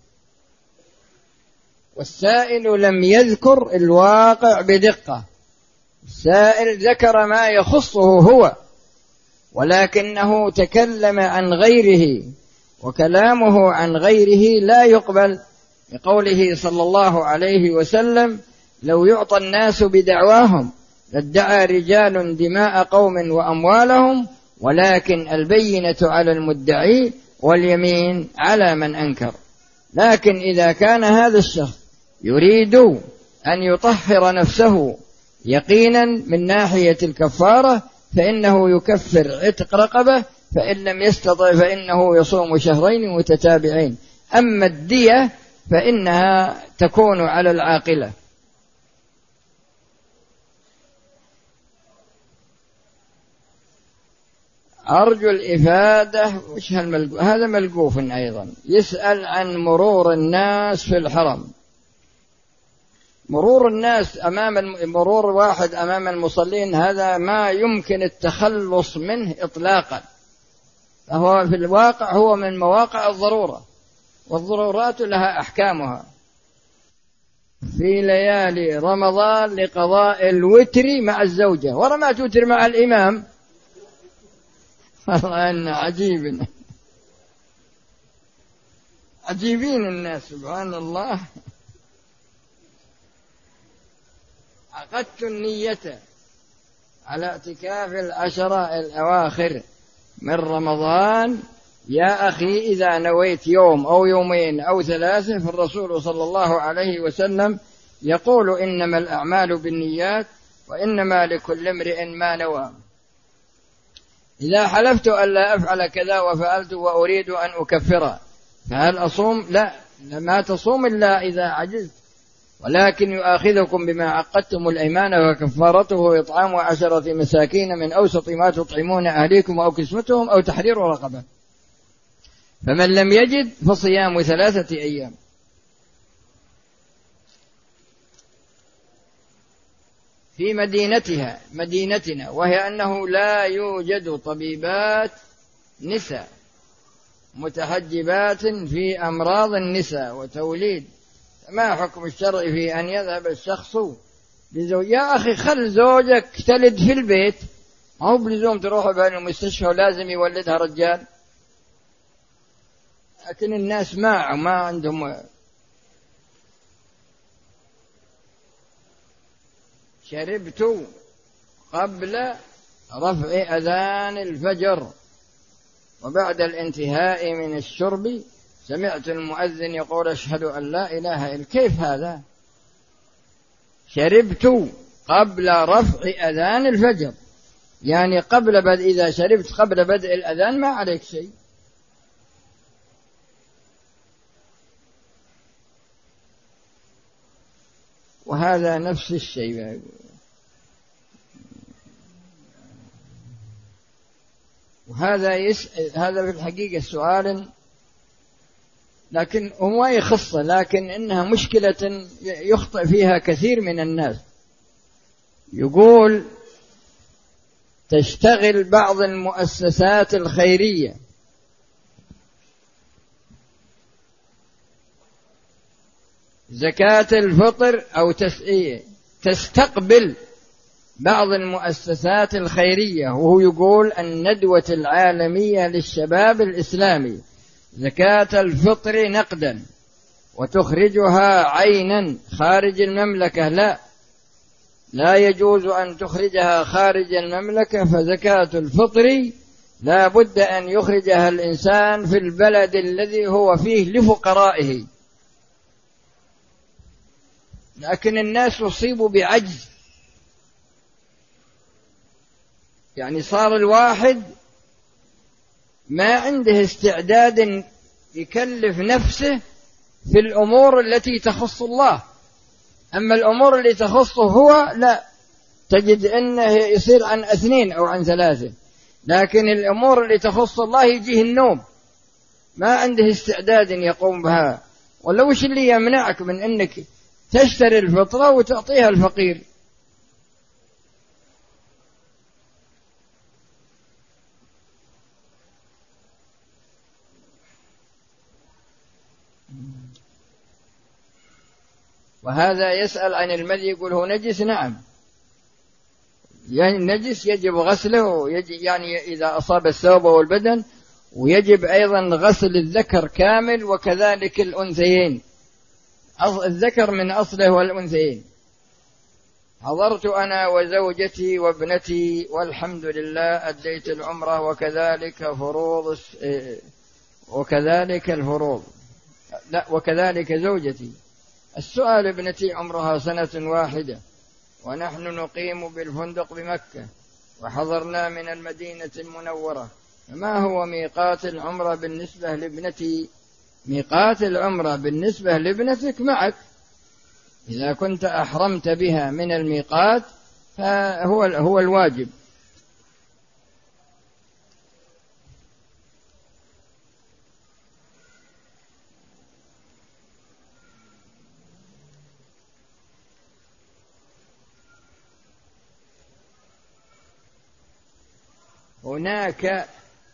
والسائل لم يذكر الواقع بدقة. السائل ذكر ما يخصه هو، ولكنه تكلم عن غيره، وكلامه عن غيره لا يقبل، لقوله صلى الله عليه وسلم: لو يعطى الناس بدعواهم لادعى رجال دماء قوم وأموالهم، ولكن البينة على المدعي واليمين على من أنكر. لكن إذا كان هذا الشخص يريد أن يطهر نفسه يقينا من ناحية الكفارة، فإنه يكفر عتق رقبة، فإن لم يستطع فإنه يصوم شهرين متتابعين. أما الدية فإنها تكون على العاقلة. أرجو الإفادة. وش هذا ملقوف أيضا، يسأل عن مرور الناس في الحرم. مرور الناس مرور واحد أمام المصلين هذا ما يمكن التخلص منه إطلاقا، فهو في الواقع هو من مواقع الضرورة، والضرورات لها أحكامها. في ليالي رمضان لقضاء الوتر مع الزوجة، ورا ما توتر مع الإمام. والله إن عجيبين الناس، سبحان الله. عقدت النية على اعتكاف العشرة الأواخر من رمضان. يا أخي، إذا نويت يوم أو يومين أو ثلاثة، فالرسول صلى الله عليه وسلم يقول: إنما الأعمال بالنيات وإنما لكل امرئ ما نوى. إذا حلفت ألا أفعل كذا وفعلت وأريد أن أكفر، فهل أصوم؟ لا، ما تصوم إلا إذا عجزت، ولكن يؤاخذكم بما عقدتم الأيمان، وكفارته إطعام 10 مساكين من أوسط ما تطعمون أهليكم أو كسوتهم أو تحرير رقبة، فمن لم يجد فصيام 3 أيام. في مدينتنا، وهي أنه لا يوجد طبيبات نساء متحجبات في أمراض النساء وتوليد. ما حكم الشرع في أن يذهب الشخص لزوج؟ يا أخي، خل زوجك تلد في البيت، ما هو بلزوم تروح بين المستشفى ولازم يولدها رجال. لكن الناس ما عندهم. شربت قبل رفع أذان الفجر، وبعد الانتهاء من الشرب سمعت المؤذن يقول: أشهد أن لا إله إلا. كيف هذا؟ شربت قبل رفع أذان الفجر، يعني إذا شربت قبل بدء الأذان ما عليك شيء. وهذا نفس الشيء. وهذا هذا في الحقيقة سؤال، لكن هو يخصه، لكن إنها مشكلة يخطئ فيها كثير من الناس. يقول: تشتغل بعض المؤسسات الخيرية زكاة الفطر أو تستقبل بعض المؤسسات الخيرية، وهو يقول: الندوة العالمية للشباب الإسلامي زكاة الفطر نقدا وتخرجها عينا خارج المملكة. لا، لا يجوز أن تخرجها خارج المملكة، فزكاة الفطر لا بد أن يخرجها الإنسان في البلد الذي هو فيه لفقرائه. لكن الناس يصيبوا بعجز، يعني صار الواحد ما عنده استعداد يكلف نفسه في الأمور التي تخص الله، أما الأمور اللي تخصه هو لا، تجد أنه يصير عن 2 أو عن 3، لكن الأمور اللي تخص الله يجيه النوم، ما عنده استعداد يقوم بها. ولا وش اللي يمنعك من أنك تشتري الفطرة وتعطيها الفقير؟ وهذا يسأل عن المذي يقول هو نجس؟ نعم، يعني نجس يجب غسله، يعني إذا أصاب الثوب والبدن، ويجب أيضا غسل الذكر كامل وكذلك الأنثيين، الذكر من أصله والأنثيين. حضرت أنا وزوجتي وابنتي والحمد لله أديت العمرة وكذلك زوجتي. السؤال: ابنتي عمرها 1 واحدة ونحن نقيم بالفندق بمكة وحضرنا من المدينة المنورة، فما هو ميقات العمرة بالنسبة لابنتي؟ ميقات العمرة بالنسبة لابنتك معك، إذا كنت أحرمت بها من الميقات فهو الواجب. هناك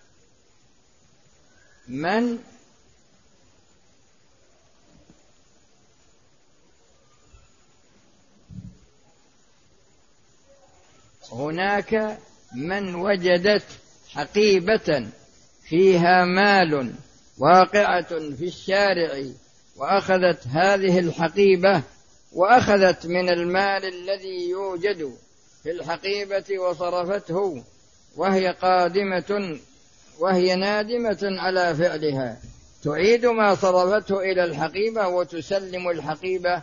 من وجدت حقيبة فيها مال واقعة في الشارع، وأخذت هذه الحقيبة وأخذت من المال الذي يوجد في الحقيبة وصرفته، وهي قادمة وهي نادمة على فعلها، تعيد ما صرفته إلى الحقيبة وتسلم الحقيبة،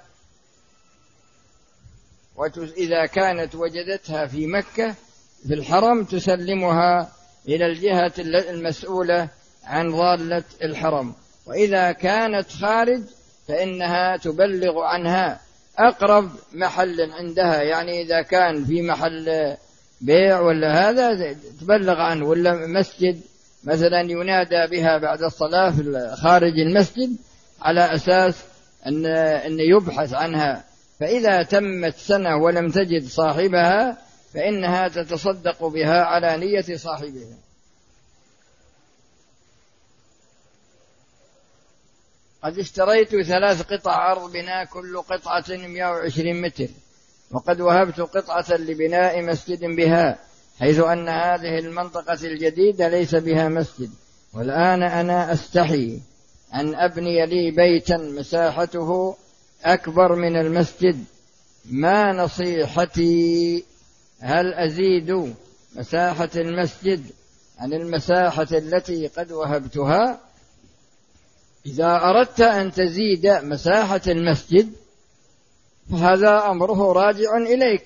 إذا كانت وجدتها في مكة في الحرم تسلمها إلى الجهة المسؤولة عن ضالة الحرم، وإذا كانت خارج فإنها تبلغ عنها أقرب محل عندها، يعني إذا كان في محل بيع ولا هذا تبلغ عنه، ولا مسجد مثلا ينادى بها بعد الصلاة في خارج المسجد على أساس أن يبحث عنها، فإذا تمت 1 ولم تجد صاحبها فإنها تتصدق بها على نية صاحبها. قد اشتريت 3 قطع أرض بناء كل قطعة 120 متر، وقد وهبت قطعة لبناء مسجد بها، حيث أن هذه المنطقة الجديدة ليس بها مسجد، والآن أنا أستحي أن أبني لي بيتا مساحته أكبر من المسجد، ما نصيحتي؟ هل أزيد مساحة المسجد عن المساحة التي قد وهبتها؟ إذا أردت أن تزيد مساحة المسجد فهذا أمره راجع إليك،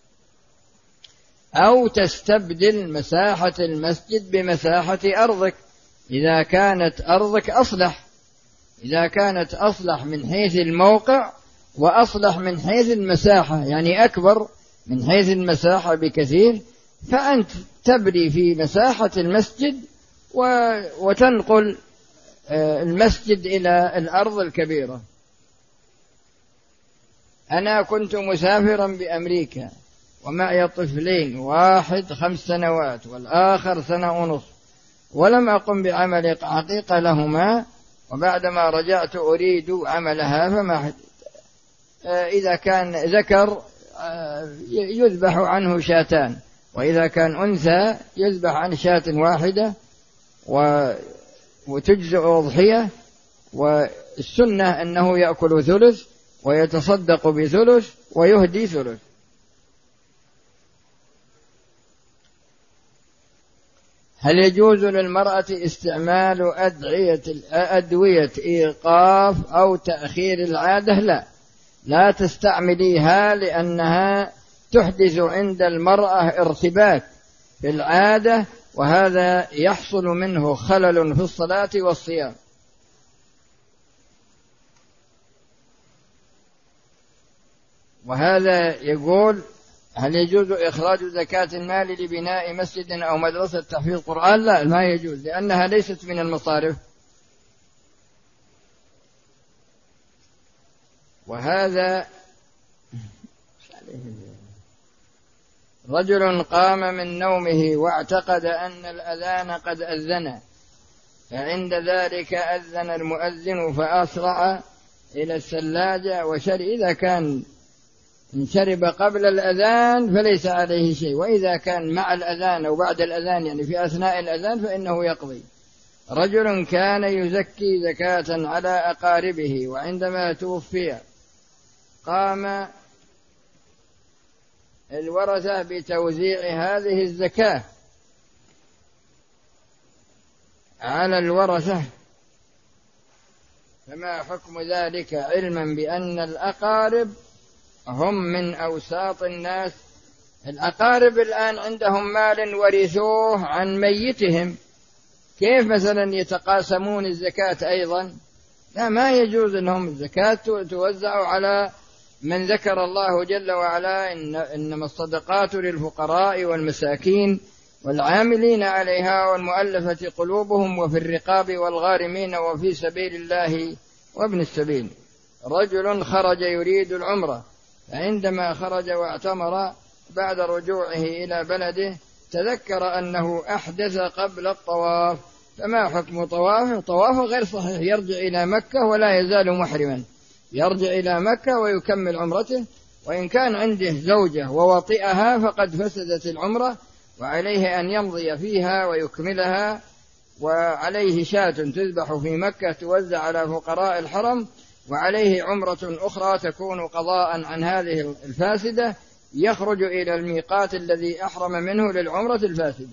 أو تستبدل مساحة المسجد بمساحة أرضك إذا كانت أرضك أصلح، إذا كانت أصلح من حيث الموقع وأصلح من حيث المساحة، يعني أكبر من حيث المساحة بكثير، فأنت تبني في مساحة المسجد وتنقل المسجد إلى الأرض الكبيرة. أنا كنت مسافرا بأمريكا ومعي طفلين، واحد 5 سنوات والآخر 1.5 سنة، ولم أقم بعمل حقيقة لهما، وبعدما رجعت أريد عملها فما إذا كان ذكر يذبح عنه 2، وإذا كان أنثى يذبح عن 1 وتجزئ أضحية، والسنة أنه يأكل 1/3 ويتصدق ب1/3 ويهدي 1/3. هل يجوز للمرأة استعمال أدوية إيقاف أو تأخير العادة؟ لا تستعمليها، لأنها تحدث عند المرأة ارتباك في العادة، وهذا يحصل منه خلل في الصلاة والصيام. وهذا يقول: هل يجوز إخراج زكاة المال لبناء مسجد أو مدرسة تحفيظ قرآن؟ لا، ما يجوز، لأنها ليست من المصارف. وهذا رجل قام من نومه واعتقد أن الأذان قد أذن، فعند ذلك أذن المؤذن فأسرع إلى الثلاجة وشرب. إذا كان إن شرب قبل الأذان فليس عليه شيء، وإذا كان مع الأذان أو بعد الأذان يعني في أثناء الأذان فإنه يقضي. رجل كان يزكي زكاة على أقاربه، وعندما توفي قام الورثة بتوزيع هذه الزكاة على الورثة، فما حكم ذلك، علما بأن الأقارب هم من أوساط الناس؟ الأقارب الآن عندهم مال ورثوه عن ميتهم، كيف مثلا يتقاسمون الزكاة أيضا؟ لا، ما يجوز لهم الزكاة توزع على من ذكر الله جل وعلا: إنما الصدقات للفقراء والمساكين والعاملين عليها والمؤلفة قلوبهم وفي الرقاب والغارمين وفي سبيل الله وابن السبيل. رجل خرج يريد العمرة، فعندما خرج واعتمر بعد رجوعه إلى بلده تذكر أنه أحدث قبل الطواف، فما حكم طوافه؟ طوافه غير صحيح، يرجع إلى مكة ولا يزال محرما، يرجع إلى مكة ويكمل عمرته. وإن كان عنده زوجة ووطئها فقد فسدت العمرة، وعليه أن يمضي فيها ويكملها، وعليه شاة تذبح في مكة توزع على فقراء الحرم، وعليه عمرة أخرى تكون قضاء عن هذه الفاسدة، يخرج إلى الميقات الذي أحرم منه للعمرة الفاسدة.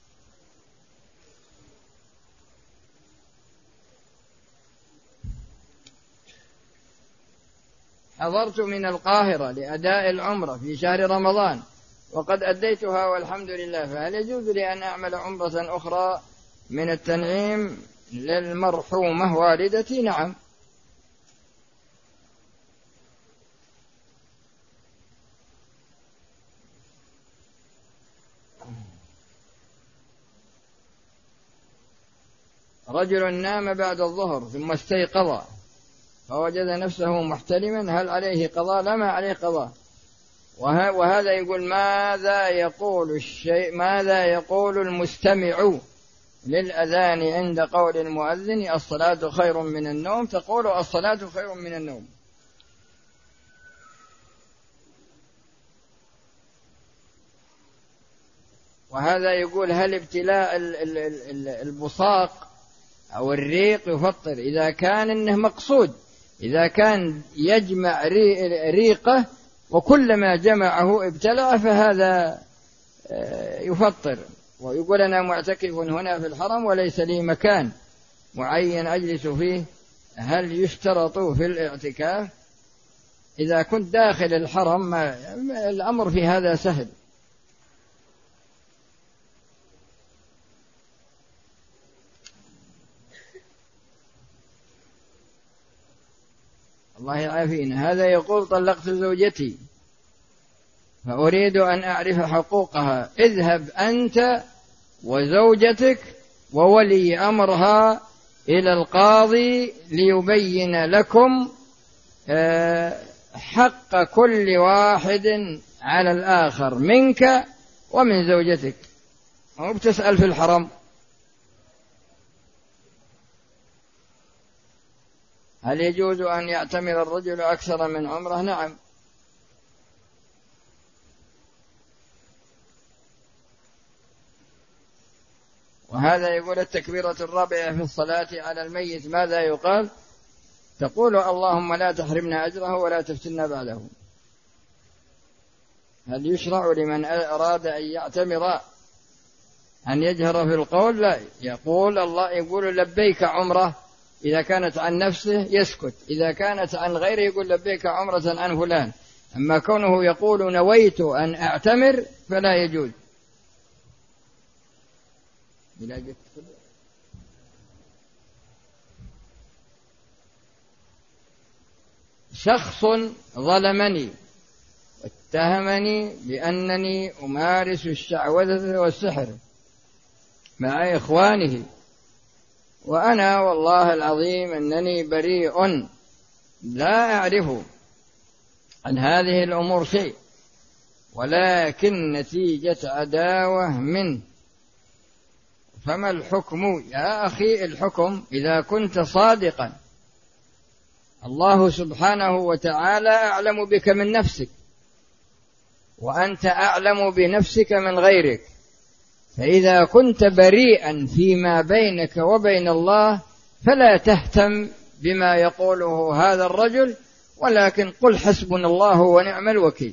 حضرت من القاهرة لأداء العمرة في شهر رمضان وقد أديتها والحمد لله، فهل يجوز لي أن أعمل عمرة أخرى من التنعيم للمرحومة والدتي؟ نعم. رجل نام بعد الظهر ثم استيقظ فوجد نفسه محتلما، هل عليه قضاء؟ لا، ما عليه قضاء. وهذا يقول: ماذا يقول المستمع للأذان عند قول المؤذن الصلاة خير من النوم؟ تقول الصلاة خير من النوم. وهذا يقول: هل ابتلاء البصاق أو الريق يفطر؟ إذا كان إنه مقصود، إذا كان يجمع ريقه وكلما جمعه ابتلع فهذا يفطر. ويقول: أنا معتكف هنا في الحرم وليس لي مكان معين أجلس فيه، هل يشترط في الاعتكاف؟ إذا كنت داخل الحرم الأمر في هذا سهل. الله يعافينا. هذا يقول: طلقت زوجتي فأريد أن أعرف حقوقها، اذهب أنت وزوجتك وولي أمرها إلى القاضي ليبين لكم حق كل واحد على الآخر منك ومن زوجتك، مو بتسأل في الحرم. هل يجوز أن يعتمر الرجل أكثر من عمره؟ نعم. وهذا يقول: التكبيرة الرابعة في الصلاة على الميت ماذا يقال؟ تقول: اللهم لا تحرمنا أجره ولا تفتنا بعده. هل يشرع لمن أراد أن يعتمر أن يجهر في القول لا، يقول الله يقول لبيك عمرة، إذا كانت عن نفسه يسكت، إذا كانت عن غيره يقول لبيك عمرة عن فلان. أما كونه يقول نويت أن أعتمر فلا يجوز. شخص ظلمني واتهمني بأنني أمارس الشعوذة والسحر مع إخوانه، وأنا والله العظيم أنني بريء لا أعرف عن هذه الأمور شيء، ولكن نتيجة عداوة منه، فما الحكم يا أخي؟ الحكم إذا كنت صادقا، الله سبحانه وتعالى أعلم بك من نفسك، وأنت أعلم بنفسك من غيرك، فإذا كنت بريئا فيما بينك وبين الله فلا تهتم بما يقوله هذا الرجل، ولكن قل حسبنا الله ونعم الوكيل.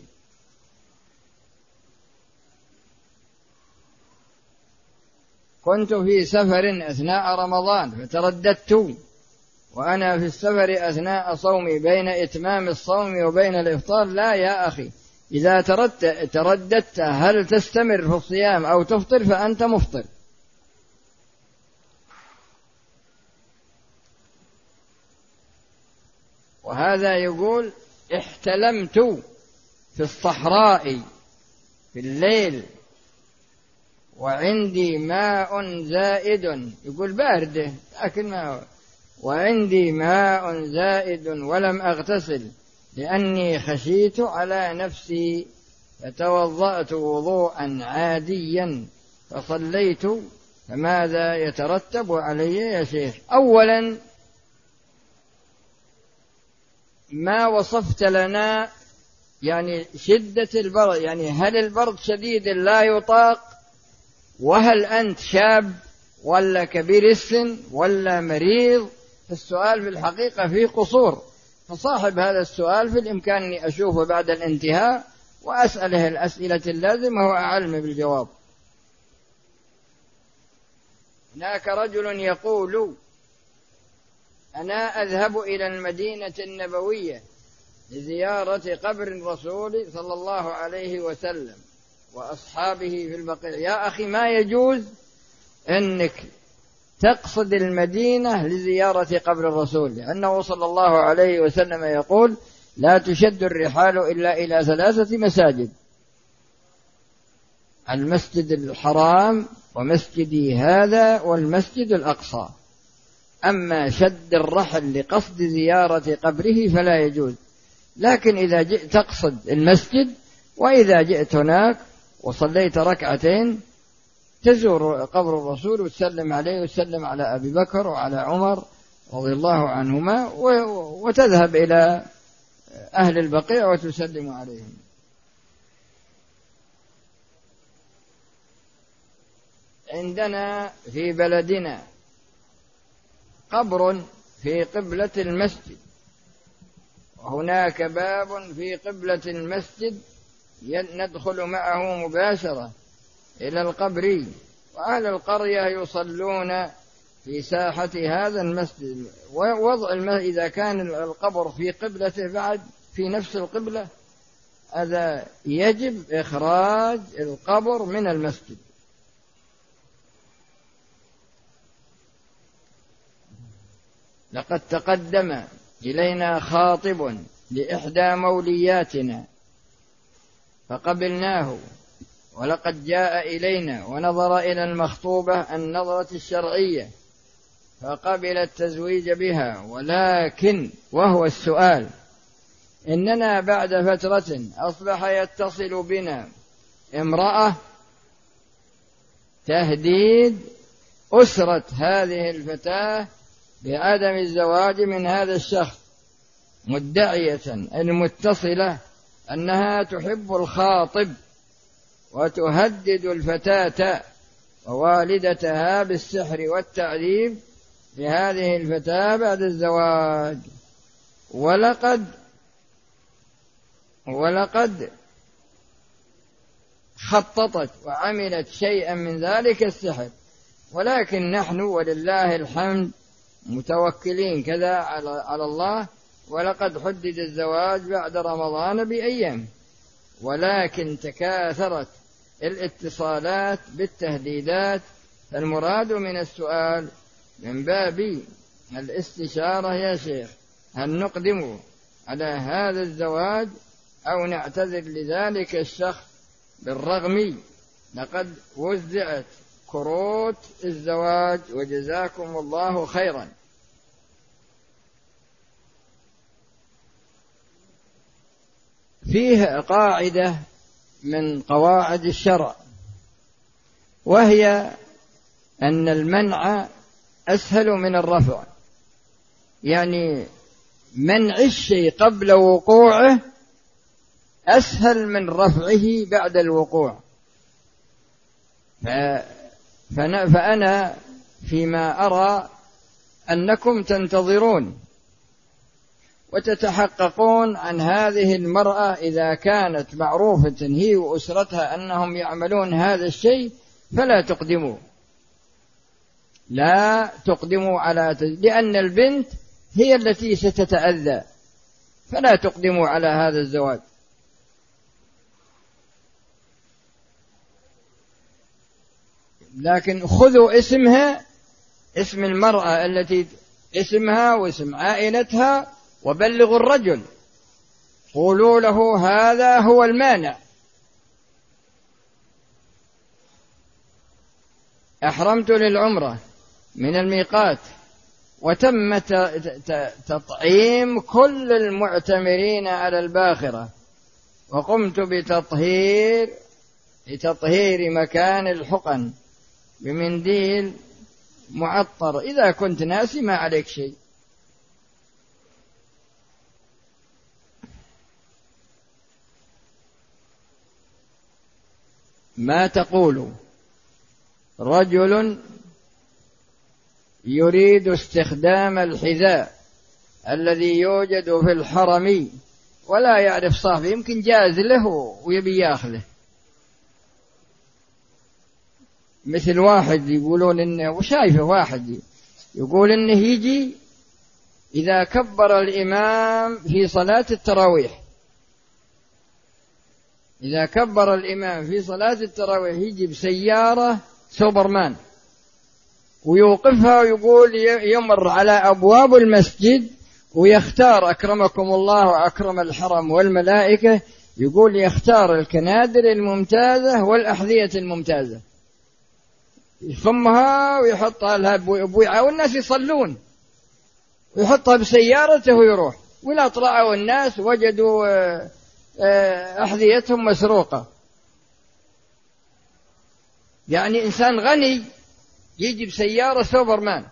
كنت في سفر أثناء رمضان فترددت وأنا في السفر أثناء صومي بين إتمام الصوم وبين الإفطار. لا يا أخي، إذا ترددت هل تستمر في الصيام أو تفطر فأنت مفطر. وهذا يقول احتلمت في الصحراء في الليل وعندي ماء زائد، يقول بارده لكن ما، وعندي ماء زائد ولم أغتسل لأني خشيت على نفسي، فتوضأت وضوءا عاديا فصليت، فماذا يترتب علي يا شيخ؟ أولا ما وصفت لنا يعني شدة البرد، يعني هل البرد شديد لا يطاق؟ وهل أنت شاب ولا كبير السن ولا مريض؟ السؤال في الحقيقة فيه قصور، فصاحب هذا السؤال في الإمكان أني أشوفه بعد الانتهاء وأسأله الأسئلة اللازمة وأعلم بالجواب. هناك رجل يقول أنا أذهب إلى المدينة النبوية لزيارة قبر الرسول صلى الله عليه وسلم وأصحابه في البقيع. يا أخي ما يجوز أنك تقصد المدينة لزيارة قبر الرسول، لأنه صلى الله عليه وسلم يقول لا تشد الرحال إلا إلى 3 مساجد: المسجد الحرام ومسجدي هذا والمسجد الأقصى. أما شد الرحل لقصد زيارة قبره فلا يجوز، لكن إذا جئت تقصد المسجد، وإذا جئت هناك وصليت ركعتين تزور قبر الرسول وتسلم عليه وتسلم على أبي بكر وعلى عمر رضي الله عنهما، وتذهب إلى أهل البقيع وتسلم عليهم. عندنا في بلدنا قبر في قبلة المسجد، وهناك باب في قبلة المسجد ندخل معه مباشرة إلى القبر، وأهل القرية يصلون في ساحة هذا المسجد. ووضع إذا كان القبر في قبلته بعد في نفس القبلة، هذا يجب إخراج القبر من المسجد. لقد تقدم إلينا خاطب لإحدى مولياتنا فقبلناه، ولقد جاء إلينا ونظر إلى المخطوبة النظرة الشرعية فقبل التزويج بها، ولكن وهو السؤال إننا بعد فترة أصبح يتصل بنا امرأة تهديد أسرة هذه الفتاة بعدم الزواج من هذا الشخص، مدعية المتصلة أنها تحب الخاطب وتهدد الفتاة ووالدتها بالسحر والتعذيب لهذه الفتاة بعد الزواج. ولقد خططت وعملت شيئا من ذلك السحر، ولكن نحن ولله الحمد متوكلين كذا على الله. ولقد حدد الزواج بعد رمضان بأيام، ولكن تكاثرت الاتصالات بالتهديدات. فالمراد من السؤال من باب الاستشارة يا شيخ، هل نقدم على هذا الزواج أو نعتذر لذلك الشخص؟ بالرغم لقد وزعت كروت الزواج وجزاكم الله خيرا. فيه قاعدة من قواعد الشرع، وهي أن المنع أسهل من الرفع، يعني منع الشيء قبل وقوعه أسهل من رفعه بعد الوقوع. فأنا فيما أرى أنكم تنتظرون وتتحققون عن هذه المرأة إذا كانت معروفة هي وأسرتها أنهم يعملون هذا الشيء، فلا تقدموا، لا تقدموا لأن البنت هي التي ستتأذى، فلا تقدموا على هذا الزواج. لكن خذوا اسمها، اسم المرأة التي اسمها واسم عائلتها، وبلغوا الرجل، قولوا له هذا هو المانع. أحرمت للعمرة من الميقات، وتم تطعيم كل المعتمرين على الباخرة، وقمت بتطهير مكان الحقن بمنديل معطر. إذا كنت ناسي ما عليك شيء. ما تقول رجل يريد استخدام الحذاء الذي يوجد في الحرم ولا يعرف صاحبه، يمكن جاز له ويبي ياخذه، مثل واحد يقولون إنه، وشايفه واحد يقول إنه يجي إذا كبر الإمام في صلاة التراويح، إذا كبر الإمام في صلاة التراويح يجي بسيارة سوبرمان ويوقفها ويقول يمر على أبواب المسجد ويختار، أكرمكم الله وأكرم الحرم والملائكة، يقول يختار الكنادر الممتازة والأحذية الممتازة، يخمها ويحطها لها بوعاء والناس يصلون، ويحطها بسيارته ويروح. ولا طلعوا الناس وجدوا أحذيتهم مسروقة. يعني إنسان غني يجي بسيارة سوبرمان.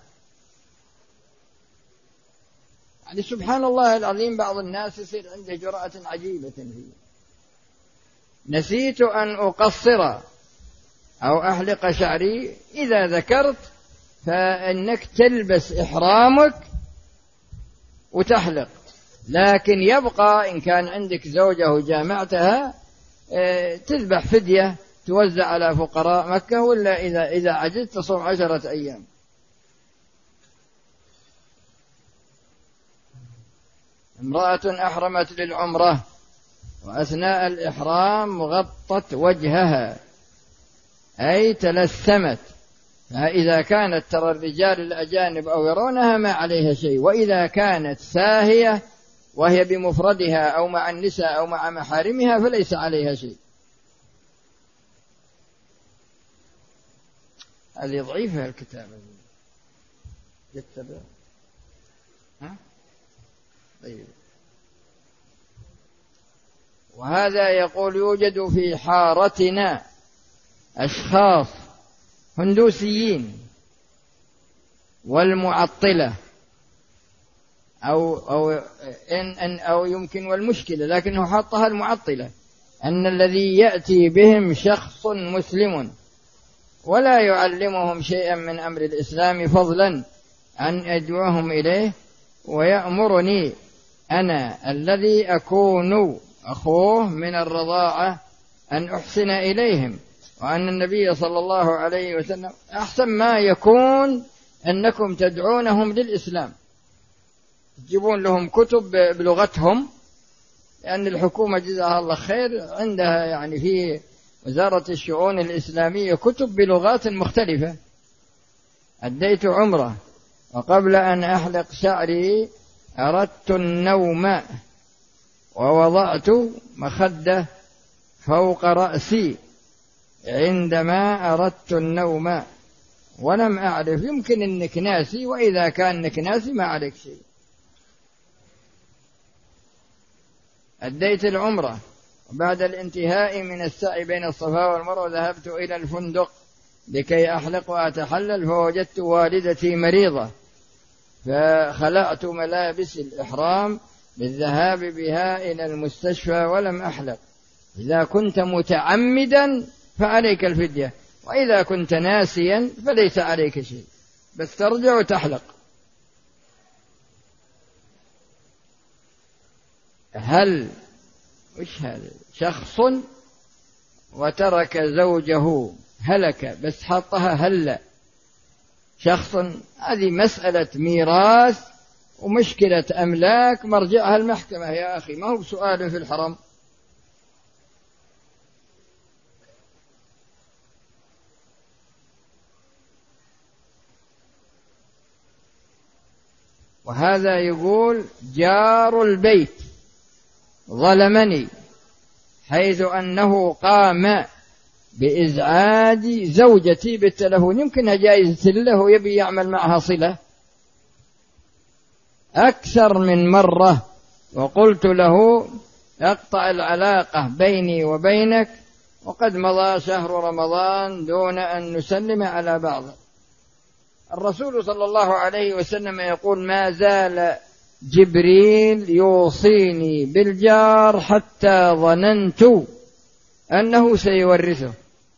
يعني سبحان الله العظيم، بعض الناس يصير عنده جرأة عجيبة فيه. نسيت أن أقصر أو أحلق شعري، إذا ذكرت فإنك تلبس إحرامك وتحلق، لكن يبقى إن كان عندك زوجة وجامعتها تذبح فدية توزع على فقراء مكة، ولا إذا عجزت تصوم 10 أيام. امرأة أحرمت للعمرة وأثناء الإحرام غطت وجهها أي تلثمت، فإذا كانت ترى الرجال الأجانب أو يرونها ما عليها شيء، وإذا كانت ساهية وهي بمفردها أو مع النساء أو مع محارمها فليس عليها شيء. هذه ضعيفة الكتابة. طيب. وهذا يقول يوجد في حارتنا أشخاص هندوسيين والمعطلة أو يمكن والمشكلة، لكنه حطها المعطلة، أن الذي يأتي بهم شخص مسلم ولا يعلمهم شيئا من أمر الإسلام فضلا عن أدعوهم إليه، ويأمرني أنا الذي أكون أخوه من الرضاعة أن أحسن إليهم، وأن النبي صلى الله عليه وسلم أحسن ما يكون أنكم تدعونهم للإسلام، تجيبون لهم كتب بلغتهم، لأن الحكومة جزاها الله خير عندها يعني في وزارة الشؤون الإسلامية كتب بلغات مختلفة. أديت عمرة وقبل أن أحلق شعري أردت النوم ووضعت مخدة فوق رأسي عندما أردت النوم ولم أعرف، يمكن إنك ناسي، وإذا كان إنك ناسي ما عليك شيء. أديت العمرة وبعد الانتهاء من السعي بين الصفا والمروة ذهبت إلى الفندق لكي أحلق وأتحلل، فوجدت والدتي مريضة فخلعت ملابس الإحرام للذهاب بها إلى المستشفى ولم أحلق. إذا كنت متعمدا فعليك الفدية، وإذا كنت ناسيا فليس عليك شيء، بس ترجع وتحلق. هل وش هذا؟ شخص وترك زوجه هلك بس حطها هلا شخص، هذه مسألة ميراث ومشكلة أملاك مرجعها المحكمة يا أخي، ما هو بسؤال في الحرم. وهذا يقول جار البيت ظلمني حيث أنه قام بإزعاج زوجتي بالتلفون، يمكنها جائزة له ويبي يعمل معها صلة أكثر من مرة، وقلت له اقطع العلاقة بيني وبينك، وقد مضى شهر رمضان دون أن نسلم على بعض. الرسول صلى الله عليه وسلم يقول ما زال جبريل يوصيني بالجار حتى ظننت أنه سيورثه،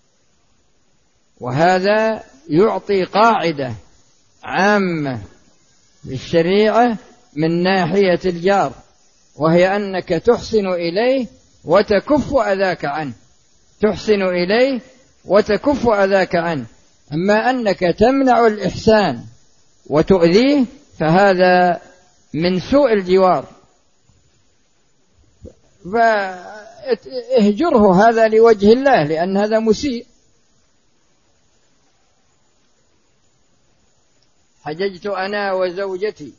وهذا يعطي قاعدة عامة للشريعة من ناحية الجار، وهي أنك تحسن إليه وتكف أذاك عنه، تحسن إليه وتكف أذاك عنه. أما أنك تمنع الإحسان وتؤذيه فهذا من سوء الجوار، فاهجره هذا لوجه الله، لأن هذا مسيء. حججت أنا وزوجتي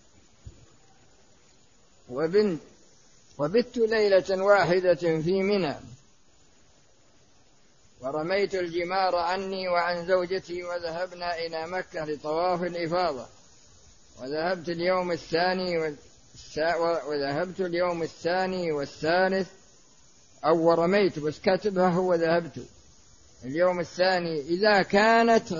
وبت ليلة واحدة في منى، ورميت الجمار عني وعن زوجتي، وذهبنا إلى مكة لطواف الإفاضة، وذهبت اليوم الثاني والثالث، أو ورميت بس كاتبها هو ذهبت اليوم الثاني. إذا كانت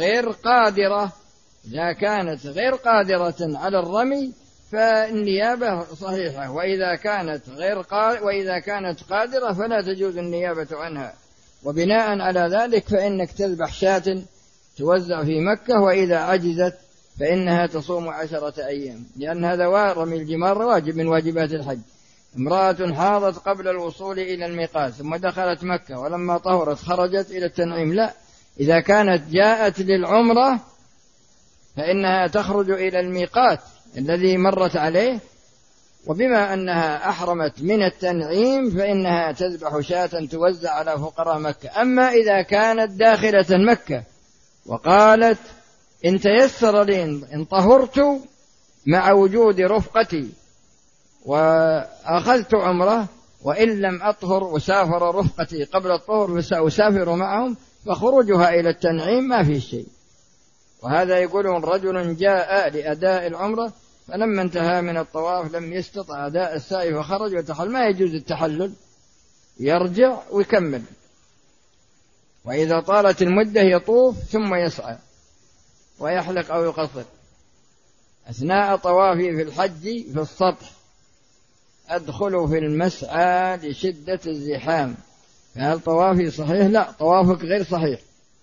غير قادرة على الرمي فالنيابة صحيحة، وإذا كانت قادرة فلا تجوز النيابة عنها. وبناء على ذلك فإنك تذبح شاة توزع في مكة، وإذا عجزت فإنها تصوم 10 أيام، لأن هذا رمي الجمار واجب من واجبات الحج. امرأة حاضت قبل الوصول إلى الميقات ثم دخلت مكة ولما طهرت خرجت إلى التنعيم، لا، إذا كانت جاءت للعمرة فإنها تخرج إلى الميقات الذي مرت عليه، وبما أنها أحرمت من التنعيم فإنها تذبح شاة توزع على فقراء مكة. أما إذا كانت داخلة مكة وقالت إن تيسر لي إن طهرت مع وجود رفقتي وأخذت عمرة، وإن لم أطهر وسافر رفقتي قبل الطهر فسأسافر معهم، فخروجها إلى التنعيم ما في شيء. وهذا يقولون رجل جاء لأداء العمرة فلما انتهى من الطواف لم يستطع أداء السعي فخرج وتحلل، ما يجوز التحلل، يرجع ويكمل، وإذا طالت المدة يطوف ثم يسعى ويحلق أو يقصر. أثناء طوافي في الحج في السطح أدخل في المسعى لشدة الزحام، فهل طوافي صحيح؟ لا، طوافك غير صحيح.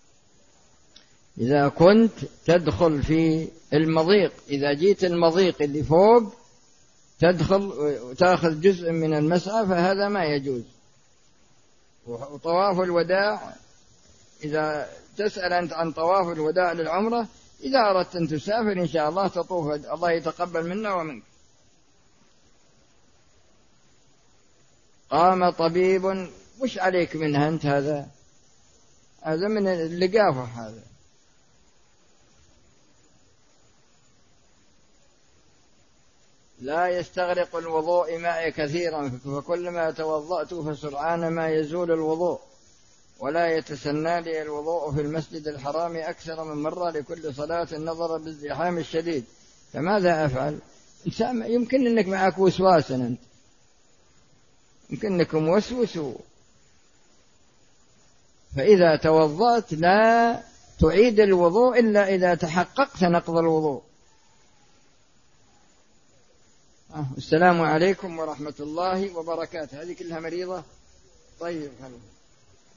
إذا كنت تدخل في المضيق، إذا جيت المضيق اللي فوق تدخل وتأخذ جزء من المسعى فهذا ما يجوز. وطواف الوداع إذا تسأل أنت عن طواف الوداع للعمرة، إذا أردت أن تسافر إن شاء الله تطوف، الله يتقبل منا ومنك. قام طبيب، وش عليك منها أنت؟ هذا من اللقافة هذا. لا يستغرق الوضوء معي كثيرا، فكلما توضأت فسرعان ما يزول الوضوء، ولا يتسنى لي الوضوء في المسجد الحرام أكثر من مرة لكل صلاة نظرا بالزحام الشديد، فماذا أفعل؟ يمكن أنك معك وسواس، أنت يمكن أنك موسوس، فإذا توضأت لا تعيد الوضوء إلا إذا تحققت نقض الوضوء. السلام عليكم ورحمة الله وبركاته. هذه كلها مريضة. طيب.